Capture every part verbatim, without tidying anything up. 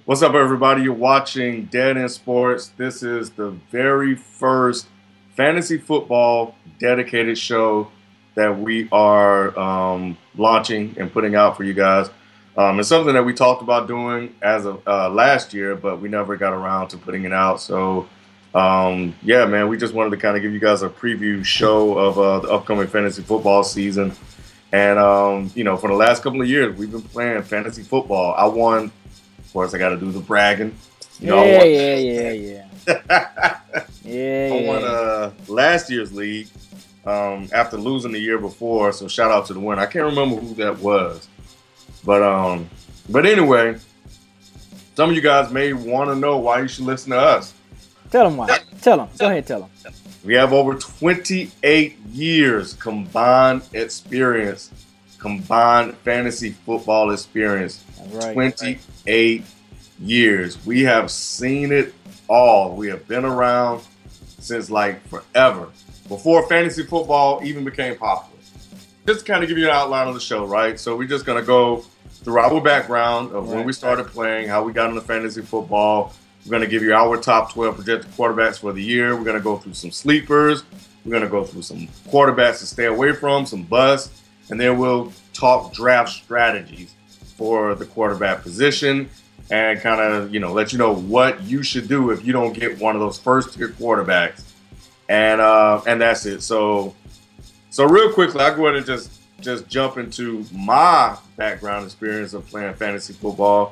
What's up, everybody? You're watching Dead End Sports. This is the very first fantasy football dedicated show that we are um, launching and putting out for you guys. Um, it's something that we talked about doing as of uh, last year, but we never got around to putting it out. So, um, yeah, man, we just wanted to kind of give you guys a preview show of uh, the upcoming fantasy football season. And, um, you know, for the last couple of years, we've been playing fantasy football. I won. Of course, I got to do the bragging. You know, yeah, yeah, yeah, yeah, yeah. I won uh, last year's league um, after losing the year before. So shout out to the winner. I can't remember who that was, but um, but anyway, some of you guys may want to know why you should listen to us. Tell them why. Tell them. Go ahead, tell them. We have over twenty-eight years combined experience, combined fantasy football experience. Right. twenty-eight years. We have seen it all. We have been around since like forever, before fantasy football even became popular. Just to kind of give you an outline of the show, right? So we're just going to go through our background of when we started playing, how we got into fantasy football. We're going to give you our top twelve projected quarterbacks for the year. We're going to go through some sleepers. We're going to go through some quarterbacks to stay away from, some busts, and then we'll talk draft strategies for the quarterback position and kind of, you know, let you know what you should do if you don't get one of those first tier quarterbacks. And uh, and that's it. So so real quickly, I'll go ahead and just just jump into my background experience of playing fantasy football.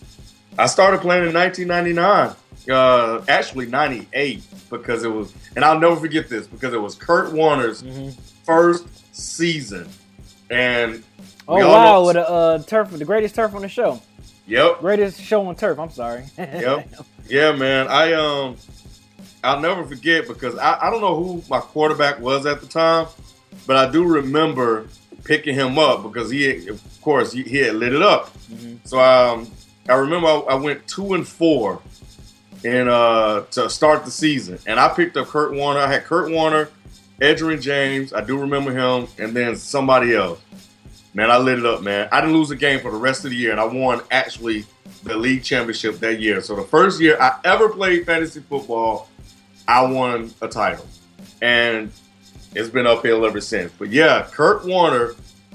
I started playing in nineteen ninety-nine, uh, actually ninety-eight, because it was, and I'll never forget this, because it was Kurt Warner's mm-hmm. first season. And oh wow, with the uh, turf, the greatest turf on the show. Yep, greatest show on turf. I'm sorry. Yep, yeah, man. I um, I'll never forget because I, I don't know who my quarterback was at the time, but I do remember picking him up because he, had, of course, he, he had lit it up. Mm-hmm. So um, I remember I, I went two and four in uh to start the season, and I picked up Kurt Warner. I had Kurt Warner, Edgerrin James. I do remember him, and then somebody else. Man, I lit it up, man. I didn't lose a game for the rest of the year, and I won, actually, the league championship that year. So the first year I ever played fantasy football, I won a title. And it's been uphill ever since. But, yeah, Kurt Warner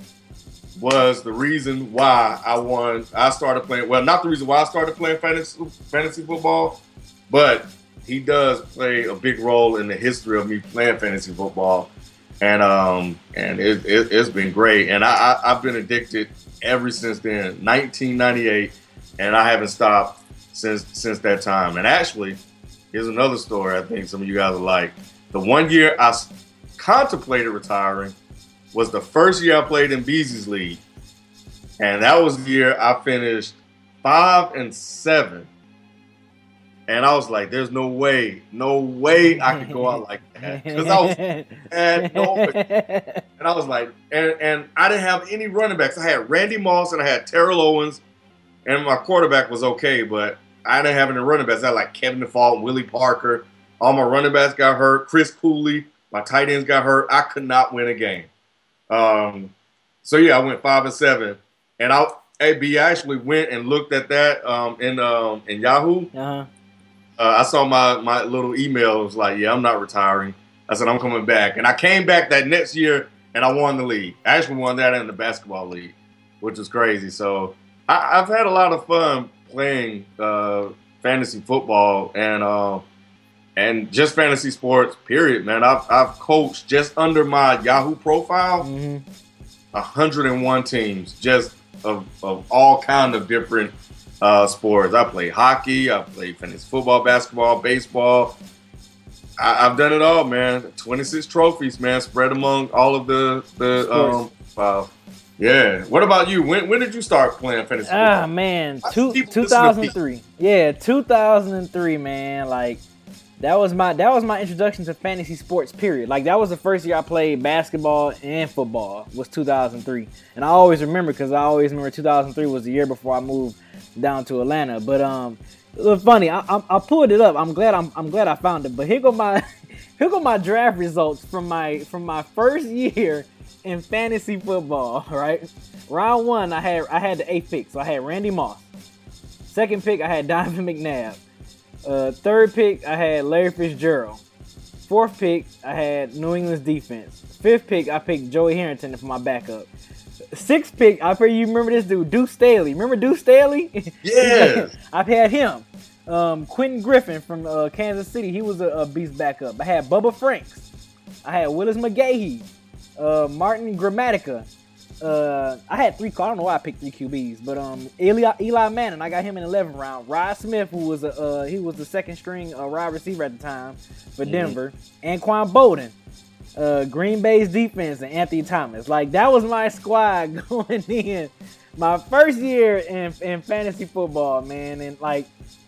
was the reason why I won. I started playing – well, not the reason why I started playing fantasy, fantasy football, but he does play a big role in the history of me playing fantasy football. And um and it, it, it's been great, and I, I I've been addicted ever since then, nineteen ninety-eight, and I haven't stopped since since that time. And actually, here's another story I think some of you guys will like. The one year I contemplated retiring was the first year I played in Beezy's league, and that was the year I finished five and seven. And I was like, there's no way, no way I could go out like that. Because I was and, no, and I was like, and, and I didn't have any running backs. I had Randy Moss and I had Terrell Owens, and my quarterback was okay, but I didn't have any running backs. I had like Kevin Default, Willie Parker. All my running backs got hurt. Chris Cooley, my tight ends got hurt. I could not win a game. Um, so yeah, I went five and seven. And I, A B actually went and looked at that um, in um, in Yahoo. Uh-huh. Uh, I saw my, my little email. It was like, yeah, I'm not retiring. I said, I'm coming back. And I came back that next year, and I won the league. I actually won that in the basketball league, which is crazy. So I, I've had a lot of fun playing uh, fantasy football and uh, and just fantasy sports, period, man. I've, I've coached just under my Yahoo profile, mm-hmm. one hundred one teams, just of, of all kind of different Uh, sports. I play hockey. I play fantasy football, basketball, baseball. I, I've done it all, man. twenty-six trophies, man, spread among all of the the. Um, uh, yeah. What about you? When when did you start playing fantasy football? Ah man, two, two thousand three. Yeah, two thousand three, man. Like that was my that was my introduction to fantasy sports. Period. Like that was the first year I played basketball and football. Was two thousand three, and I always remember because I always remember two thousand three was the year before I moved down to Atlanta. But um, it was funny. I, I I pulled it up. I'm glad I'm I'm glad I found it. But here go my here go my draft results from my from my first year in fantasy football. Right, round one I had I had the eighth pick, so I had Randy Moss. Second pick, I had Donovan McNabb. Uh, third pick, I had Larry Fitzgerald. Fourth pick, I had New England's defense. Fifth pick, I picked Joey Harrington for my backup. Sixth pick, I pray you remember this dude, Deuce Staley. Remember Deuce Staley? Yeah. I've had him. Um, Quentin Griffin from uh, Kansas City. He was a, a beast backup. I had Bubba Franks. I had Willis McGahee. Uh, Martin Gramatica. Uh, I had three. I don't know why I picked three Q Bs, but um, Eli, Eli Manning. I got him in the eleventh round. Rod Smith, who was a uh, he was the second string uh, wide receiver at the time for Denver. Mm-hmm. Anquan Bolden. Uh, Green Bay's defense, and Anthony Thomas. Like, that was my squad going in my first year in, in fantasy football, man. And like,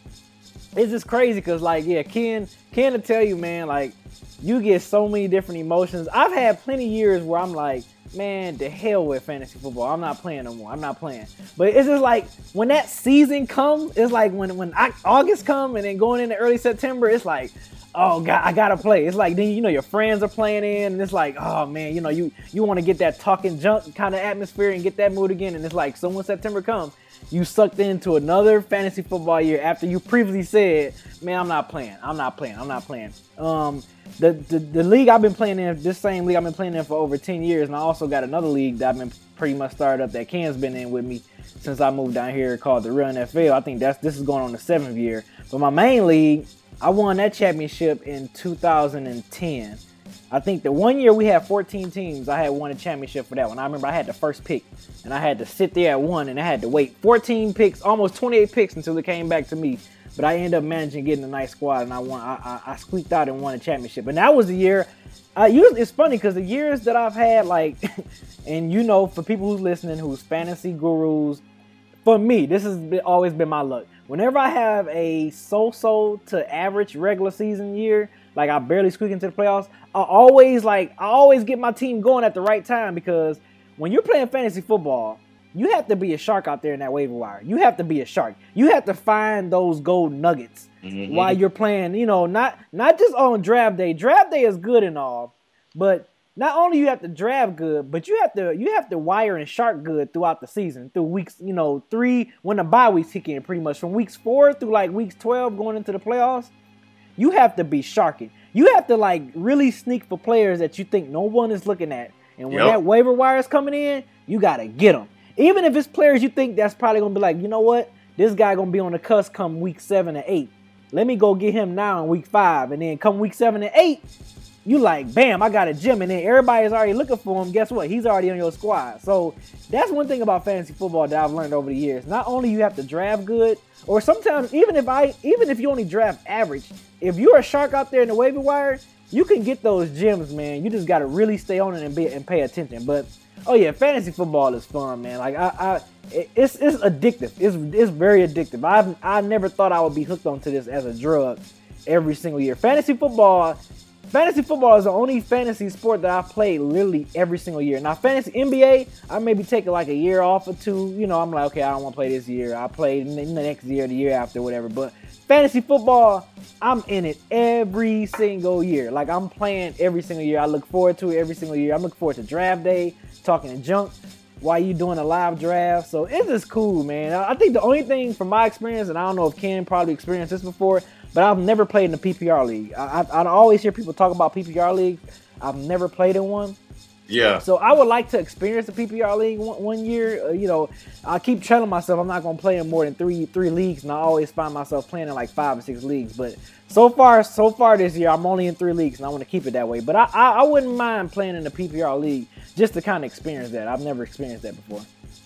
it's just crazy because, like, yeah, Ken, Ken will tell you, man, like, you get so many different emotions. I've had plenty of years where I'm like, man, the hell with fantasy football. I'm not playing no more. I'm not playing. But it's just like, when that season comes, it's like when, when I, August come and then going into early September, it's like, oh God, I gotta play. It's like, then you know your friends are playing in, and it's like, oh man, you know you you want to get that talking junk kind of atmosphere and get that mood again. And it's like, so when September comes, you sucked into another fantasy football year after you previously said, man, I'm not playing, I'm not playing, I'm not playing. Um, the the, the league I've been playing in, this same league I've been playing in for over ten years, and I also got another league that I've been pretty much started up that Ken's been in with me since I moved down here called the Real N F L. I think that's this is going on the seventh year. But my main league, I won that championship in two thousand ten. I think the one year we had fourteen teams, I had won a championship for that one. I remember I had the first pick, and I had to sit there at one, and I had to wait fourteen picks, almost twenty-eight picks until it came back to me. But I ended up managing getting a nice squad, and I won. I, I, I squeaked out and won a championship. And that was the year. I usually, it's funny because the years that I've had, like, and you know, for people who's listening, who's fantasy gurus, for me, this has been, always been my luck. Whenever I have a so-so to average regular season year, like I barely squeak into the playoffs, I always like I always get my team going at the right time, because when you're playing fantasy football, you have to be a shark out there in that waiver wire. You have to be a shark. You have to find those gold nuggets mm-hmm. while you're playing. You know, not not just on draft day. Draft day is good and all, but not only you have to draft good, but you have to you have to wire and shark good throughout the season, through weeks, you know, three when the bye weeks kick in, pretty much from weeks four through like weeks twelve going into the playoffs. You have to be sharking. You have to like really sneak for players that you think no one is looking at, and when yep. that waiver wire is coming in, you gotta get them. Even if it's players you think that's probably gonna be like, you know what, this guy gonna be on the cusp come week seven or eight. Let me go get him now in week five, and then come week seven and eight. You like, bam, I got a gym, and then everybody's already looking for him. Guess what? He's already on your squad. So that's one thing about fantasy football that I've learned over the years. Not only you have to draft good, or sometimes even if I, even if you only draft average, if you're a shark out there in the waiver wire, you can get those gems, man. You just got to really stay on it and be and pay attention. But oh yeah, fantasy football is fun, man. Like I, I it's it's addictive. It's it's very addictive. I I never thought I would be hooked onto this as a drug every single year. Fantasy football. Fantasy football is the only fantasy sport that I play literally every single year. Now, fantasy N B A, I maybe take like a year off or two. You know, I'm like, okay, I don't want to play this year. I'll play the next year, the year after, whatever. But fantasy football, I'm in it every single year. Like, I'm playing every single year. I look forward to it every single year. I'm looking forward to draft day, talking to junk while you doing a live draft. So it's just cool, man. I think the only thing from my experience, and I don't know if Ken probably experienced this before, but I've never played in a P P R league. I, I, I always hear people talk about P P R leagues. I've never played in one. Yeah. So I would like to experience the P P R league one, one year. Uh, you know, I keep telling myself I'm not going to play in more than three three leagues, and I always find myself playing in like five or six leagues. But so far, so far this year, I'm only in three leagues, and I want to keep it that way. But I, I, I wouldn't mind playing in the P P R league just to kind of experience that. I've never experienced that before.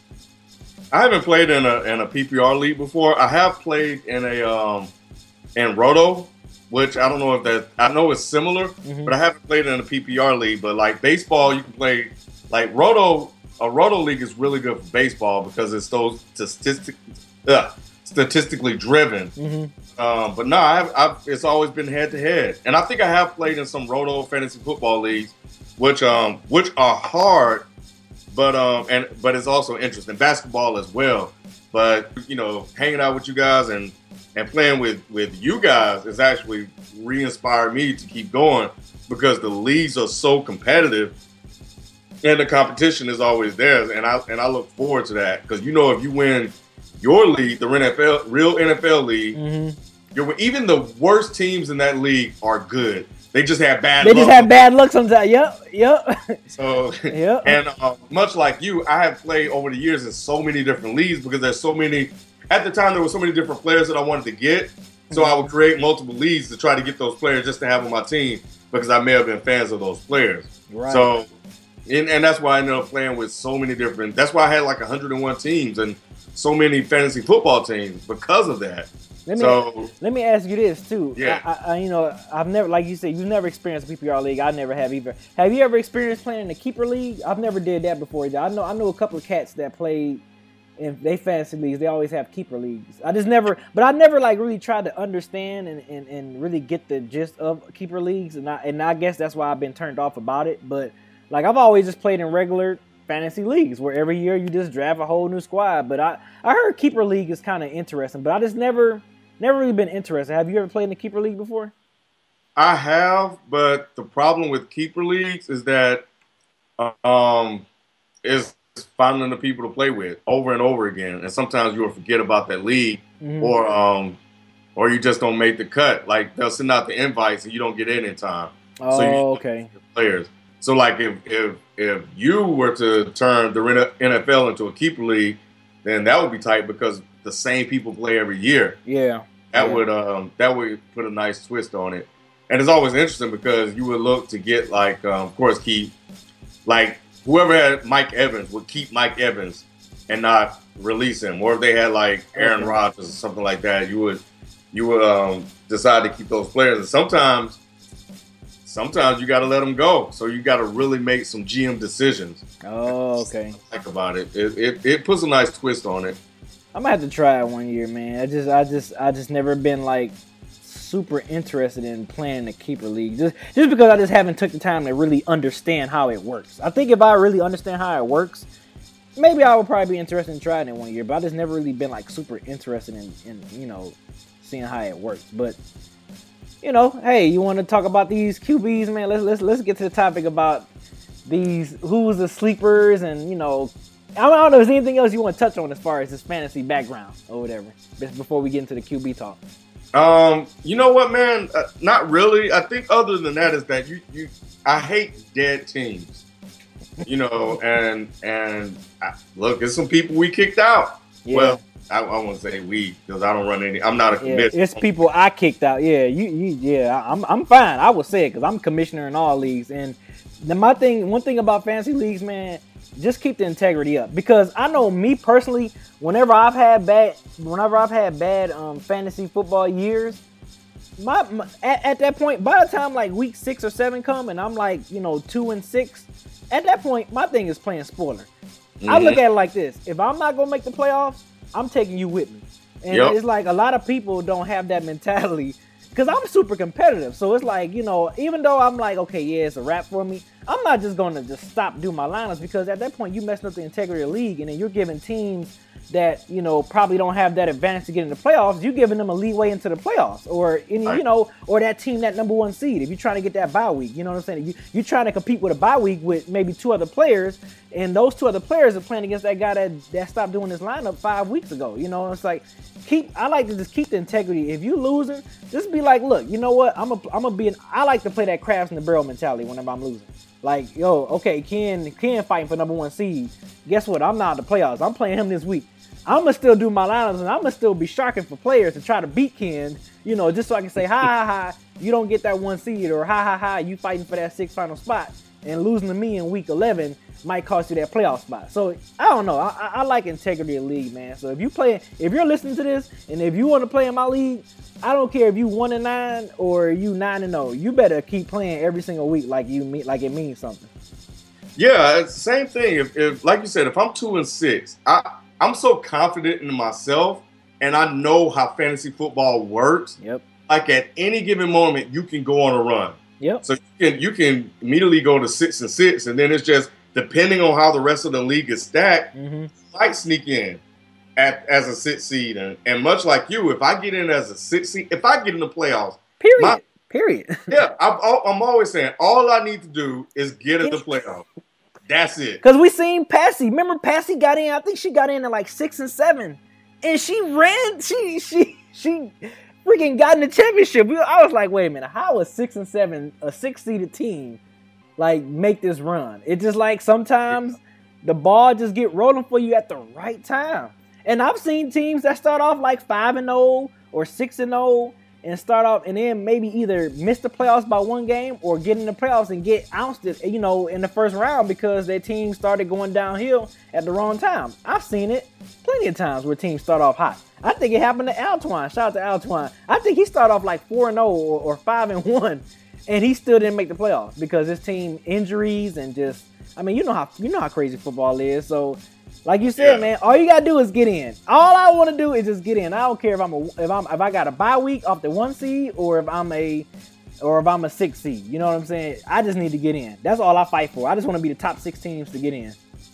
I haven't played in a in a P P R league before. I have played in a um in Roto, which I don't know if that, I know it's similar, mm-hmm. but I haven't played in a P P R league. But like baseball, you can play, like Roto, a Roto league is really good for baseball because it's those statistic, uh, statistically driven. Mm-hmm. Um, but no, I've, I've, it's always been head to head. And I think I have played in some Roto fantasy football leagues, which um which are hard, but um and but it's also interesting. Basketball as well. But you know, hanging out with you guys and And playing with, with you guys has actually re-inspired me to keep going because the leagues are so competitive and the competition is always there. And I and I look forward to that because, you know, if you win your league, the N F L, real N F L league, Mm-hmm. you're, even the worst teams in that league are good. They just have bad. They luck just have bad luck sometimes. Yep, yep. So, yep. And uh, much like you, I have played over the years in so many different leagues because there's so many. At the time, there were so many different players that I wanted to get. So I would create multiple leagues to try to get those players just to have on my team because I may have been fans of those players. Right. So, and, and that's why I ended up playing with so many different. That's why I had like one hundred one teams and so many fantasy football teams because of that. Let me, so let me ask you this too. Yeah. I, I, you know, I've never, like you said, you've never experienced a P P R league. I never have either. Have you ever experienced playing in the keeper league? I've never did that before. I know, I know a couple of cats that played in they fantasy leagues. They always have keeper leagues. I just never, but I never like really tried to understand and, and, and really get the gist of keeper leagues. And I, and I guess that's why I've been turned off about it. But like I've always just played in regular fantasy leagues where every year you just draft a whole new squad. But I, I heard keeper league is kind of interesting, but I just never. Never really been interested. Have you ever played in the keeper league before? I have, but the problem with keeper leagues is that um, is finding the people to play with over and over again, and sometimes you will forget about that league, mm-hmm. or um, or you just don't make the cut. Like they'll send out the invites and you don't get in in time. Oh, so you okay. Players. So like if if if you were to turn the N F L into a keeper league, then that would be tight because the same people play every year. Yeah. That yeah. would um that would put a nice twist on it. And it's always interesting because you would look to get like um, of course keep like whoever had Mike Evans would keep Mike Evans and not release him. Or if they had like Aaron okay. Rodgers or something like that, you would you would um decide to keep those players. And sometimes sometimes you gotta let them go. So you gotta really make some G M decisions. Oh, okay. Think about it. It it, it puts a nice twist on it. I'm gonna have to try it one year, man. I just, I just, I just never been like super interested in playing the keeper league, just, just because I just haven't took the time to really understand how it works. I think if I really understand how it works, maybe I would probably be interested in trying it one year. But I just never really been like super interested in, in you know, seeing how it works. But you know, hey, you want to talk about these Q Bs, man? Let's let's let's get to the topic about these who's the sleepers and you know. I don't know if there's anything else you want to touch on as far as his fantasy background or whatever before we get into the Q B talk. Um, you know what, man? Uh, not really. I think other than that is that you, you I hate dead teams. You know, and and I, look, there's some people we kicked out. Yeah. Well, I, I won't say we because I don't run any. I'm not a commissioner. Yeah, it's people I kicked out. Yeah, you, you yeah. I'm I'm fine. I would say it because I'm commissioner in all leagues. And the, my thing, one thing about fantasy leagues, man. Just keep the integrity up because I know me personally. Whenever I've had bad, whenever I've had bad um, fantasy football years, my, my at, at that point, by the time like week six or seven come, and I'm like you know two and six, at that point my thing is playing spoiler. Mm-hmm. I look at it like this: if I'm not gonna make the playoffs, I'm taking you with me. And yep. It's like a lot of people don't have that mentality. Because I'm super competitive. So it's like, you know, even though I'm like, okay, yeah, it's a wrap for me, I'm not just going to just stop doing my lineups because at that point you messing up the integrity of the league and then you're giving teams that, you know, probably don't have that advantage to get in the playoffs. You're giving them a leeway into the playoffs or, any, you know, or that team, that number one seed. If you're trying to get that bye week, you know what I'm saying? You, you're trying to compete with a bye week with maybe two other players and those two other players are playing against that guy that, that stopped doing his lineup five weeks ago. You know, it's like, keep, I like to just keep the integrity. If you losing, just be like, look, you know what? I'm a, I'm a be an, I like to play that crabs in the barrel mentality whenever I'm losing. Like, yo, okay, Ken, Ken fighting for number one seed. Guess what? I'm not in the playoffs. I'm playing him this week. I'm going to still do my lineups, and I'm going to still be sharking for players to try to beat Ken, you know, just so I can say, ha, ha, ha, you don't get that one seed, or ha, ha, ha, you fighting for that sixth final spot, and losing to me in week eleven might cost you that playoff spot. So, I don't know. I, I, I like integrity of the league, man. So, if you play, if you're listening to this, and if you want to play in my league, I don't care if you one and nine or you nine and zero. You better keep playing every single week like you mean, like it means something. Yeah, it's the same thing. If, if like you said, if I'm two and six, I I'm so confident in myself, and I know how fantasy football works. Yep. Like at any given moment, you can go on a run. Yep. So you can you can immediately go to six and six, and then it's just depending on how the rest of the league is stacked, mm-hmm. you might sneak in at as a six seed, and, and much like you, if I get in as a six seed, if I get in the playoffs, period, my, period. yeah, I'm, I'm always saying all I need to do is get in the playoffs. That's it. Because we seen Passy. Remember Passy got in? I think she got in at like six and seven. and she ran. She she she freaking got in the championship. I was like, wait a minute, how a six and seven, a six seeded team, like make this run? It's just like sometimes the ball just get rolling for you at the right time. And I've seen teams that start off like five and zero or six and zero. And start off and then maybe either miss the playoffs by one game or get in the playoffs and get ousted, you know, in the first round because their team started going downhill at the wrong time. I've seen it plenty of times where teams start off hot. I think it happened to Altwine. Shout out to Altwine. I think he started off like four and zero or five and one, and he still didn't make the playoffs because his team injuries and just, I mean, you know how you know how crazy football is. So. Like you said, yeah. man, all you gotta do is get in. All I want to do is just get in. I don't care if I'm a, if I'm if I got a bye week off the one seed or if I'm a or if I'm a six seed. You know what I'm saying? I just need to get in. That's all I fight for. I just want to be the top six teams to get in.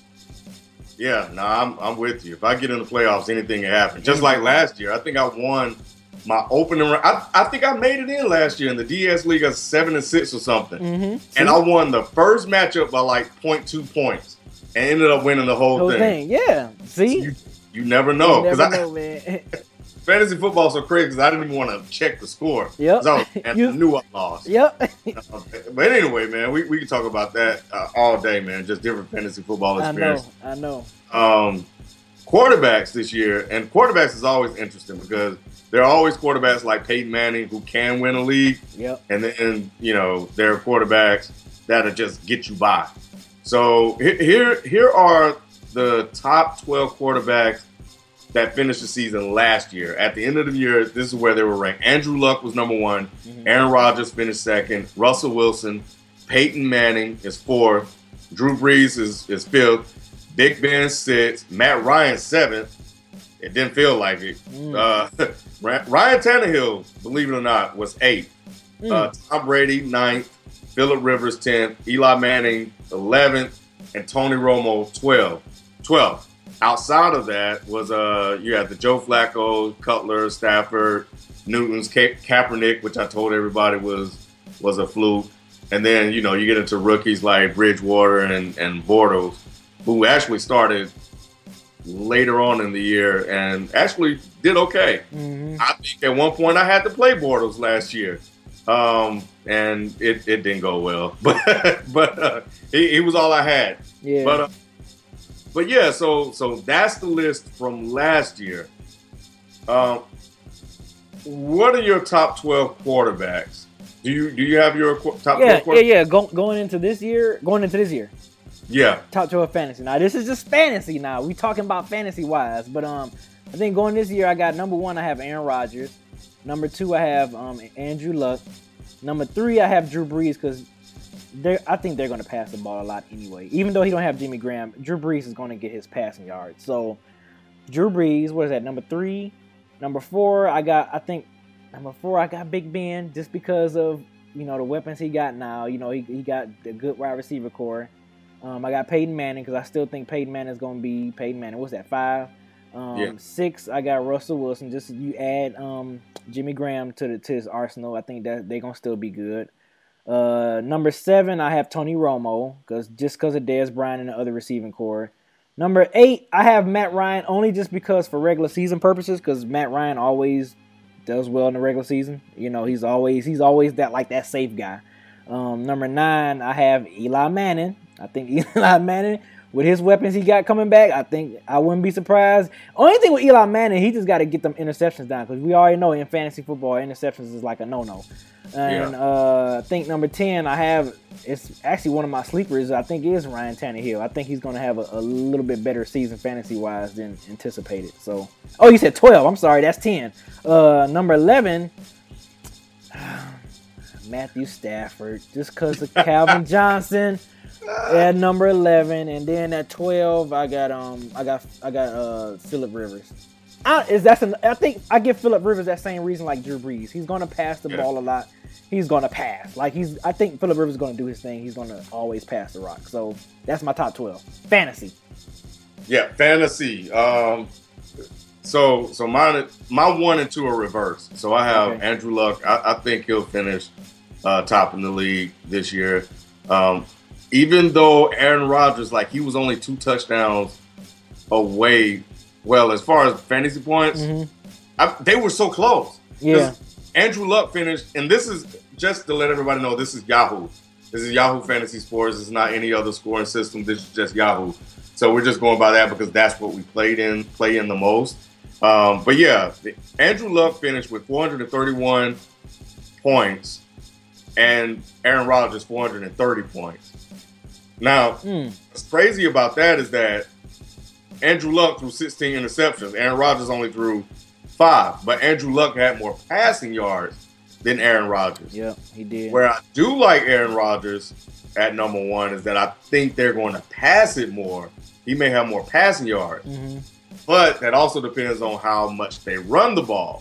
Yeah, no, nah, I'm I'm with you. If I get in the playoffs, anything can happen. Just like last year, I think I won my opening round. I, I think I made it in last year in the D S League as seven and six or something, mm-hmm. and I won the first matchup by like point two points. And ended up winning the whole, whole thing. thing. Yeah, see? You, you never know. You never I, know, man. Fantasy football is so crazy because I didn't even want to check the score. Yep. I, was, and you, I knew I lost. Yep. uh, but anyway, man, we, we can talk about that uh, all day, man. Just different fantasy football experience. I know, I know. Um, quarterbacks this year, and quarterbacks is always interesting because there are always quarterbacks like Peyton Manning who can win a league. Yep. And then, you know, there are quarterbacks that'll just get you by. So here, here are the top twelve quarterbacks that finished the season last year. At the end of the year, this is where they were ranked. Andrew Luck was number one. Mm-hmm. Aaron Rodgers finished second. Russell Wilson, Peyton Manning is fourth. Drew Brees is, is fifth. Big Ben sixth. Matt Ryan seventh. It didn't feel like it. Mm. Uh, Ryan Tannehill, believe it or not, was eighth. Mm. Uh, Tom Brady ninth. Phillip Rivers tenth. Eli Manning eleventh. And Tony Romo twelfth. twelfth. Outside of that was uh you had the Joe Flacco, Cutler, Stafford, Newton's, Ka- Kaepernick, which I told everybody was was a fluke. And then, you know, you get into rookies like Bridgewater and, and Bortles, who actually started later on in the year and actually did okay. Mm-hmm. I think at one point I had to play Bortles last year. Um, and it, it didn't go well. But but uh, he, he was all I had. Yeah. But uh, But yeah, so so that's the list from last year. Um, what are your top twelve quarterbacks? Do you do you have your qu- top yeah, twelve quarterbacks? Yeah, yeah, Go, going into this year, going into this year. Yeah. Top twelve fantasy. Now this is just fantasy. Now we talking about fantasy wise, but um, I think going this year, I got number one, I have Aaron Rodgers. Number two, I have um Andrew Luck. Number three, I have Drew Brees because. I think they're going to pass the ball a lot anyway. Even though he don't have Jimmy Graham, Drew Brees is going to get his passing yards. So, Drew Brees, what is that? Number three, number four. I got. I think number four. I got Big Ben just because of you know the weapons he got now. You know he he got the good wide receiver core. Um, I got Peyton Manning because I still think Peyton Manning is going to be Peyton Manning. What's that? Five. Um, yeah. Six. I got Russell Wilson. Just you add um, Jimmy Graham to the to his arsenal. I think that they're going to still be good. Uh, number seven, I have Tony Romo, because just because of Dez Bryant and the other receiving core. Number eight, I have Matt Ryan only just because for regular season purposes, because Matt Ryan always does well in the regular season. You know, he's always he's always that like that safe guy. Um, number nine, I have Eli Manning. I think Eli Manning, with his weapons he got coming back, I think I wouldn't be surprised. Only thing with Eli Manning, he just got to get them interceptions down, because we already know in fantasy football, interceptions is like a no-no. And yeah. uh, I think number ten, I have, it's actually one of my sleepers, I think is Ryan Tannehill. I think he's going to have a, a little bit better season fantasy-wise than anticipated. So, oh, you said twelve. I'm sorry, that's ten. Uh, number eleven, Matthew Stafford, just because of Calvin Johnson at number eleven, and then at twelve, I got um, I got I got uh, Phillip Rivers. I, is that's an, I think I give Phillip Rivers that same reason like Drew Brees. He's gonna pass the yeah. ball a lot. He's gonna pass. Like he's. I think Phillip Rivers is gonna do his thing. He's gonna always pass the rock. So that's my top twelve. Fantasy. Yeah, fantasy. Um, so so mine, my one and two are reversed. So I have okay. Andrew Luck. I, I think he'll finish uh, top in the league this year. Um, even though Aaron Rodgers, like he was only two touchdowns away well, as far as fantasy points, Mm-hmm. I, they were so close. Yeah. Andrew Luck finished, and this is just to let everybody know, this is Yahoo. This is Yahoo Fantasy Sports. It's not any other scoring system. This is just Yahoo. So we're just going by that because that's what we played in, play in the most. Um, but yeah, Andrew Luck finished with four hundred thirty-one points, and Aaron Rodgers four hundred thirty points. Now, Mm. what's crazy about that is that Andrew Luck threw sixteen interceptions. Aaron Rodgers only threw five, but Andrew Luck had more passing yards than Aaron Rodgers. Yeah, he did. Where I do like Aaron Rodgers at number one is that I think they're going to pass it more. He may have more passing yards, Mm-hmm. but that also depends on how much they run the ball.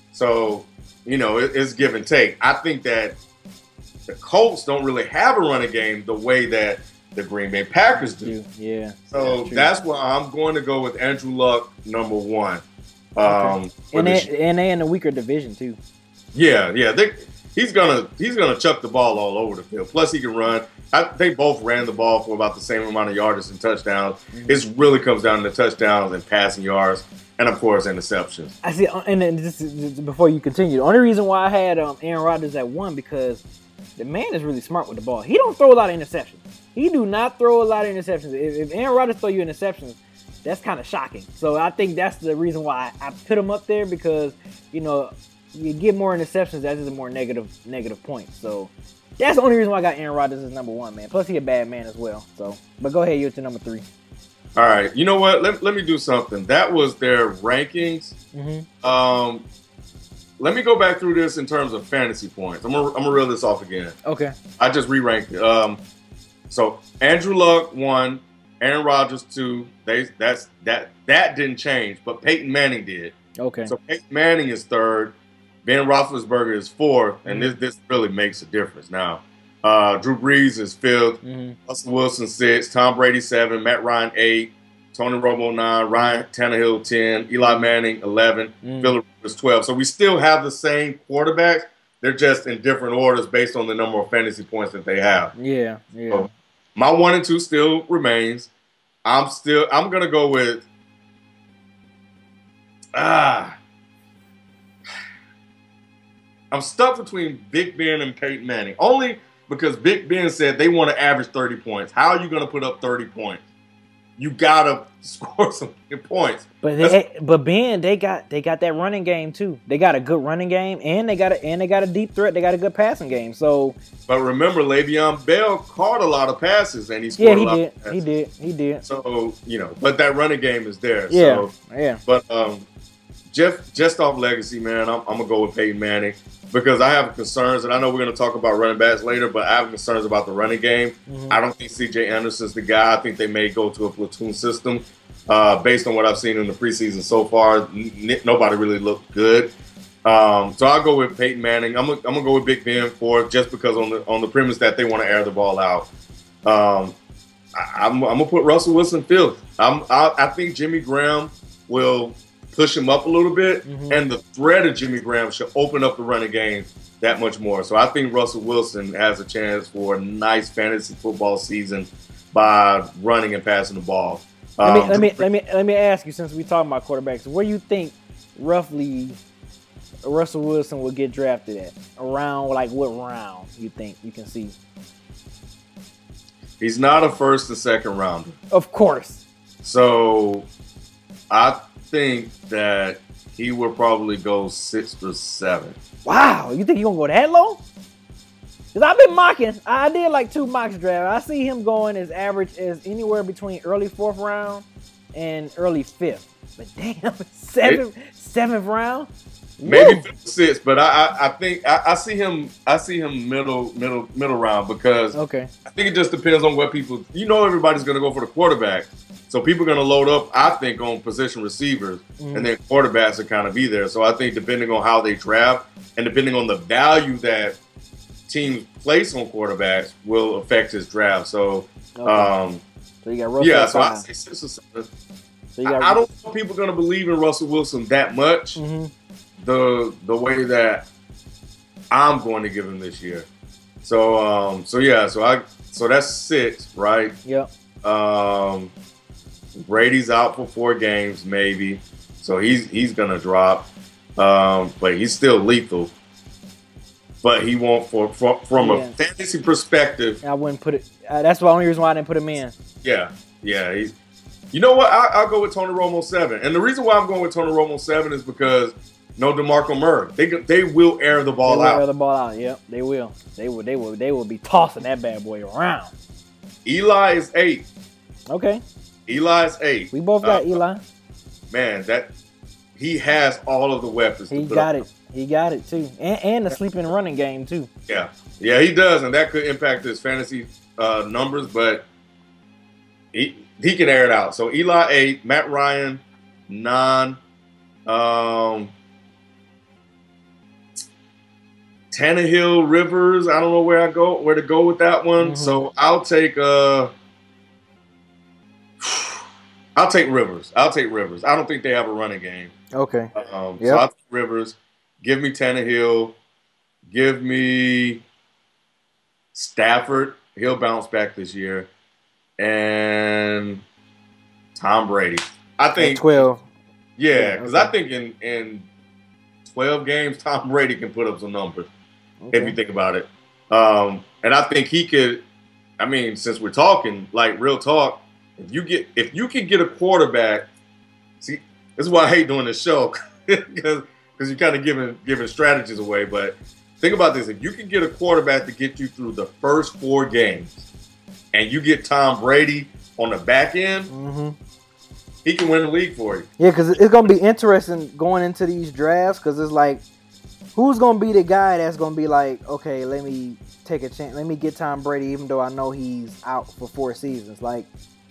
So, you know, it, it's give and take. I think that the Colts don't really have a running game the way that the Green Bay Packers do. Yeah. So true. that's why I'm going to go with Andrew Luck, number one. Um, Okay. for And this they, and they in a weaker division too. Yeah, yeah. They, he's gonna he's gonna chuck the ball all over the field. Plus, he can run. I, they both ran the ball for about the same amount of yardage and touchdowns. Mm-hmm. It really comes down to touchdowns and passing yards, and of course interceptions. I see. uh, And then this is, before you continue, the only reason why I had um, Aaron Rodgers at one because the man is really smart with the ball. He don't throw a lot of interceptions. He do not throw a lot of interceptions. If, if Aaron Rodgers throw you interceptions, that's kind of shocking. So I think that's the reason why I, I put him up there because you know you get more interceptions, that is a more negative negative point. So that's the only reason why I got Aaron Rodgers as number one, man. Plus he a bad man as well. So, but go ahead, you're to number three. All right, you know what? Let, let me do something. That was their rankings. Mm-hmm. Um, let me go back through this in terms of fantasy points. I'm gonna I'm gonna reel this off again. Okay. I just re-ranked it. Um, so Andrew Luck one, Aaron Rodgers two. They that's that that didn't change, but Peyton Manning did. Okay. So Peyton Manning is third. Ben Roethlisberger is fourth, and Mm-hmm. this this really makes a difference now. Uh, Drew Brees is fifth. Mm-hmm. Russell Wilson six. Tom Brady seven. Matt Ryan eight. Tony Romo nine. Ryan Tannehill ten. Eli Manning eleven. Mm-hmm. Philip Rivers twelve. So we still have the same quarterbacks. They're just in different orders based on the number of fantasy points that they have. Yeah. Yeah. So my one and two still remains. I'm still. I'm gonna go with. Ah. I'm stuck between Big Ben and Peyton Manning. Only because Big Ben said they want to average thirty points. How are you going to put up thirty points? You got to score some points. But they, but Ben, they got they got that running game too. They got a good running game, and they got a and they got a deep threat. They got a good passing game. So But remember, Le'Veon Bell caught a lot of passes, and he yeah, scored he a lot did. of passes. He did. He did. So, you know, but that running game is there. Yeah. So, Yeah. But um, Jeff, just off legacy, man, I'm, I'm going to go with Peyton Manning because I have concerns, and I know we're going to talk about running backs later, but I have concerns about the running game. Mhm. I don't think C J Anderson's the guy. I think they may go to a platoon system. Uh, based on what I've seen in the preseason so far, n- nobody really looked good. Um, so I'll go with Peyton Manning. I'm gonna, I'm gonna go with Big Ben fourth, just because on the on the premise that they want to air the ball out. Um, I, I'm, I'm gonna put Russell Wilson fifth. I'm, I, I think Jimmy Graham will push him up a little bit, Mhm. and the threat of Jimmy Graham should open up the running game that much more. So I think Russell Wilson has a chance for a nice fantasy football season by running and passing the ball. Let me Um, let me let me let me ask you, since we talking about quarterbacks, where you think roughly Russell Wilson will get drafted at? Around like what round you think you can see? He's not a first and second rounder. Of course. So I think that he will probably go six or seven. Wow, you think he gonna go that low? Cause I've been mocking. I did like two mocks draft. I see him going as average as anywhere between early fourth round and early fifth. But damn, seventh seventh round. Maybe Woo! fifth or sixth, but I, I, I think I, I see him. I see him middle, middle, middle round because Okay. I think it just depends on what people. You know, everybody's going to go for the quarterback, so people are going to load up. I think on position receivers, Mhm. and then quarterbacks are kind of be there. So I think depending on how they draft and depending on the value that teams place on quarterbacks will affect his draft. So, Okay. um, So you got Russell. yeah. at So I five. say six or seven. So you I, got, I don't know if people are going to believe in Russell Wilson that much. Mhm. the the way that I'm going to give him this year. So um so yeah, so I so that's six, right? Yep. Um Brady's out for four games, maybe. So he's he's gonna drop. Um, but he's still lethal. But he won't for, for from yeah. a fantasy perspective. I wouldn't put it. Uh, that's the only reason why I didn't put him in. Yeah, yeah. He's. You know what? I, I'll go with Tony Romo seven, and the reason why I'm going with Tony Romo seven is because no DeMarco Murray. They they will air the ball they will out. Air the ball out. Yep, they will. They will. They will. They will be tossing that bad boy around. Eli is eight. Okay. Eli is eight. We both got uh, Eli. Man, that he has all of the weapons. He got it. He got it too, and, and the sleeping running game too. Yeah, yeah, he does, and that could impact his fantasy uh, numbers, but he he can air it out. So Eli eight, Matt Ryan nine, um, Tannehill, Rivers. I don't know where I go where to go with that one. Mm-hmm. So I'll take uh, I'll take Rivers. I'll take Rivers. I don't think they have a running game. Okay. Um, yep. So I'll take Rivers. Give me Tannehill. Give me Stafford. He'll bounce back this year. And Tom Brady. I think At twelve. Yeah, because yeah, okay. I think in, in twelve games, Tom Brady can put up some numbers, okay. if you think about it. Um, and I think he could, I mean, since we're talking, like real talk, if you get if you can get a quarterback, see, this is why I hate doing this show, because because you're kind of giving giving strategies away. But think about this: if you can get a quarterback to get you through the first four games, and you get Tom Brady on the back end, mm-hmm. he can win the league for you. Yeah, because it's gonna be interesting going into these drafts. Because it's like, who's gonna be the guy that's gonna be like, okay, let me take a chance, let me get Tom Brady, even though I know he's out for four seasons. Like,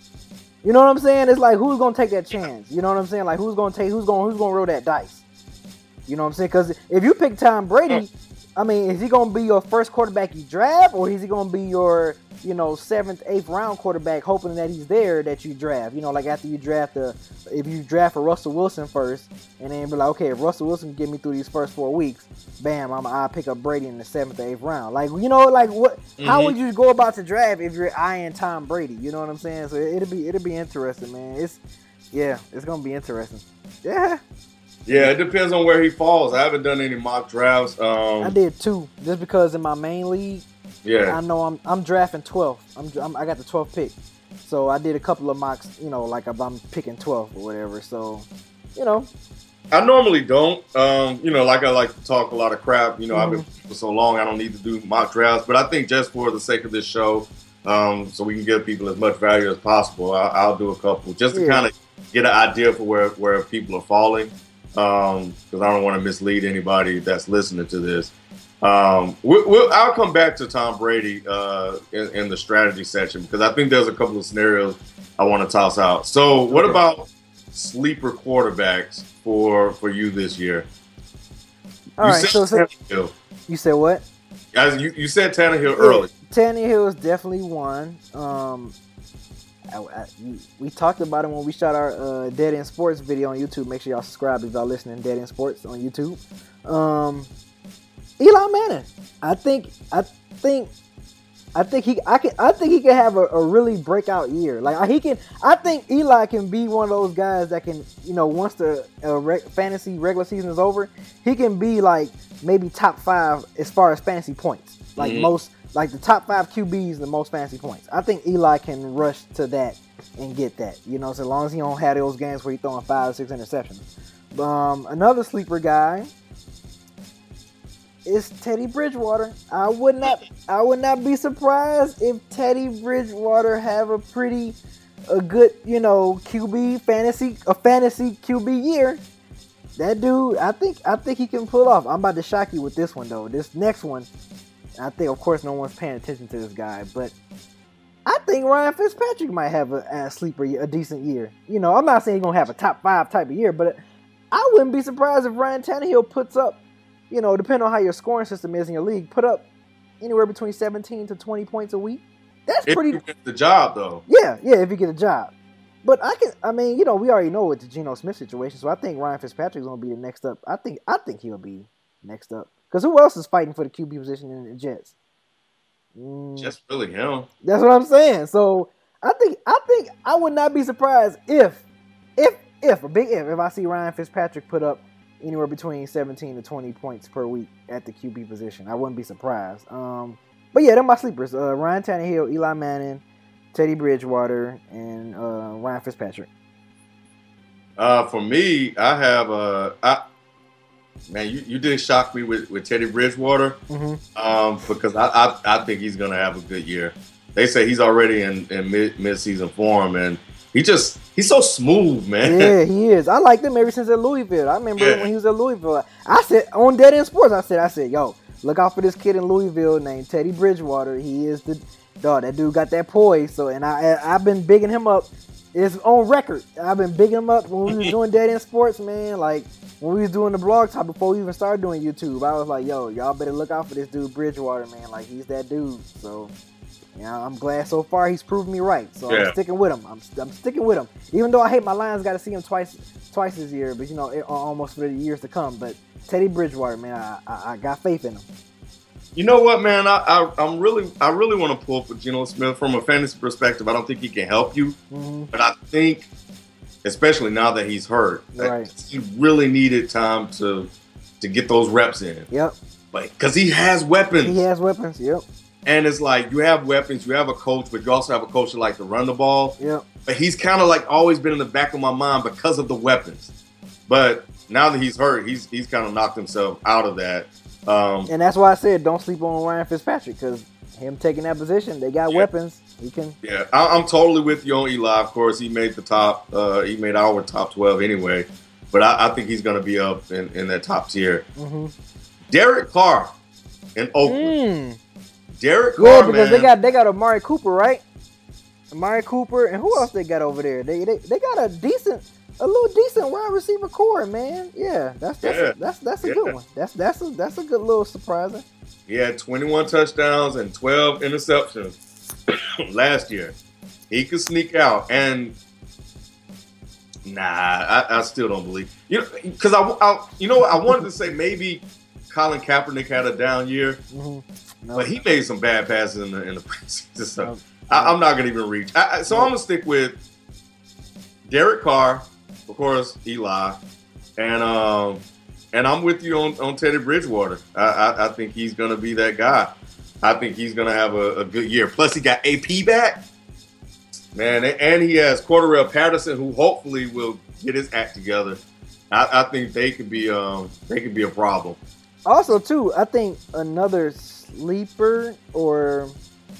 you know what I'm saying? It's like, who's gonna take that chance? You know what I'm saying? Like, who's gonna take? Who's gonna who's gonna roll that dice? You know what I'm saying? Because if you pick Tom Brady, I mean, is he going to be your first quarterback you draft, or is he going to be your, you know, seventh, eighth round quarterback, hoping that he's there that you draft? You know, like after you draft a, if you draft a Russell Wilson first, and then be like, okay, if Russell Wilson can get me through these first four weeks, bam, I'm I pick up Brady in the seventh or eighth round. Like, you know, like what? Mm-hmm. How would you go about to draft if you're eyeing Tom Brady? You know what I'm saying? So it'll be it'll be interesting, man. It's yeah, it's gonna be interesting. Yeah. Yeah, it depends on where he falls. I haven't done any mock drafts. Um, I did two, just because in my main league, yeah, I know I'm I'm drafting twelfth. I'm, I'm I got the twelfth pick, so I did a couple of mocks. You know, like if I'm picking twelfth or whatever. So, you know, I normally don't. Um, you know, like I like to talk a lot of crap. You know, mm-hmm. I've been for so long, I don't need to do mock drafts. But I think just for the sake of this show, um, so we can give people as much value as possible, I'll, I'll do a couple just to yeah. kind of get an idea for where where people are falling. Um, because I don't want to mislead anybody that's listening to this. Um, we'll, we'll, I'll come back to Tom Brady uh, in, in the strategy section, because I think there's a couple of scenarios I want to toss out. So, what okay. about sleeper quarterbacks for for you this year? All you right, said so, so you said what? As you, you said Tannehill yeah, early. Tannehill is definitely one. Um, I, I, we talked about it when we shot our uh, Dead End Sports video on YouTube. Make sure y'all subscribe if y'all listening to Dead End Sports on YouTube. Um, Eli Manning, I think, I think, I think he, I can, I think he can have a, a really breakout year. Like he can, I think Eli can be one of those guys that can, you know, once the uh, re- fantasy regular season is over, he can be like maybe top five as far as fantasy points. Like mm-hmm. most. Like the top five Q Bs, the most fantasy points. I think Eli can rush to that and get that. You know, so long as he don't have those games where he's throwing five or six interceptions. Um, another sleeper guy is Teddy Bridgewater. I would not, I would not be surprised if Teddy Bridgewater have a pretty, a good, you know, Q B fantasy, a fantasy Q B year. That dude, I think, I think he can pull off. I'm about to shock you with this one though. This next one. I think, of course, no one's paying attention to this guy, but I think Ryan Fitzpatrick might have a, a sleeper, a decent year. You know, I'm not saying he's going to have a top five type of year, but I wouldn't be surprised if Ryan Tannehill puts up, you know, depending on how your scoring system is in your league, put up anywhere between seventeen to twenty points a week. That's if pretty. If you get the job, though. Yeah, yeah, if you get a job. But I can, I mean, you know, we already know with the Geno Smith situation, so I think Ryan Fitzpatrick is going to be the next up. I think, I think he'll be next up. Because who else is fighting for the Q B position in the Jets? Mm, Just really him. That's what I'm saying. So I think I think I would not be surprised if if if a big if if I see Ryan Fitzpatrick put up anywhere between seventeen to twenty points per week at the Q B position. I wouldn't be surprised. Um, but yeah, they're my sleepers. Uh, Ryan Tannehill, Eli Manning, Teddy Bridgewater, and uh, Ryan Fitzpatrick. Uh, for me, I have uh, I, man, you, you did shock me with, with Teddy Bridgewater, mm-hmm. um, because I, I I think he's gonna have a good year. They say he's already in, in mid mid season form, and he just he's so smooth, man. Yeah, he is. I liked him ever since at Louisville. I remember Yeah. when he was at Louisville. I said on Dead End Sports, I said, I said, yo, look out for this kid in Louisville named Teddy Bridgewater. He is the dog. That dude got that poise. So, and I I've been bigging him up. It's on record. I've been bigging him up when we was doing Dead End Sports, man. Like when we was doing the blog talk before we even started doing YouTube, I was like, yo, y'all better look out for this dude Bridgewater, man. Like he's that dude. So. Yeah, I'm glad so far he's proven me right. So Yeah. I'm sticking with him. I'm, I'm sticking with him. Even though I hate my Lions, got to see him twice twice this year, but you know, it, almost for the years to come. But Teddy Bridgewater, man, I, I, I got faith in him. You know what, man? I, I I'm really I really want to pull for Geno Smith from a fantasy perspective. I don't think he can help you, Mm-hmm. but I think, especially now that he's hurt, that Right. he really needed time to to get those reps in. Yep, Like, because he has weapons. he has weapons. Yep, And it's like you have weapons, you have a coach, but you also have a coach that likes to run the ball. yep. But he's kind of like always been in the back of my mind because of the weapons. But now that he's hurt, he's he's kind of knocked himself out of that. Um, And that's why I said don't sleep on Ryan Fitzpatrick because him taking that position, they got Yeah. weapons. He can. yeah, I, I'm totally with you on Eli. Of course, he made the top. Uh, he made our top twelve anyway. But I, I think he's going to be up in, in that top tier. Mm-hmm. Derek Carr in Oakland. Mm. Derek Carr, Yeah, because man. they got they got Amari Cooper, right? Amari Cooper, and who else they got over there? They they, they got a decent, a little decent wide receiver core, man. Yeah, that's that's Yeah. A, that's that's a Yeah. good one. That's that's a that's a good little surprising. He had twenty-one touchdowns and twelve interceptions last year. He could sneak out, and nah, I, I still don't believe. You know, because I, I, you know, what? I wanted to say maybe Colin Kaepernick had a down year, Mm-hmm. No, but he made some bad passes in the in the preseason. So no, I, I'm not gonna even reach. I, I, so I'm gonna stick with Derek Carr, of course, Eli, and um, and I'm with you on, on Teddy Bridgewater. I, I, I think he's gonna be that guy. I think he's gonna have a, a good year. Plus, he got A P back, man, and he has Cordarrelle Patterson, who hopefully will get his act together. I, I think they could be um, they could be a problem. Also, too, I think another sleeper or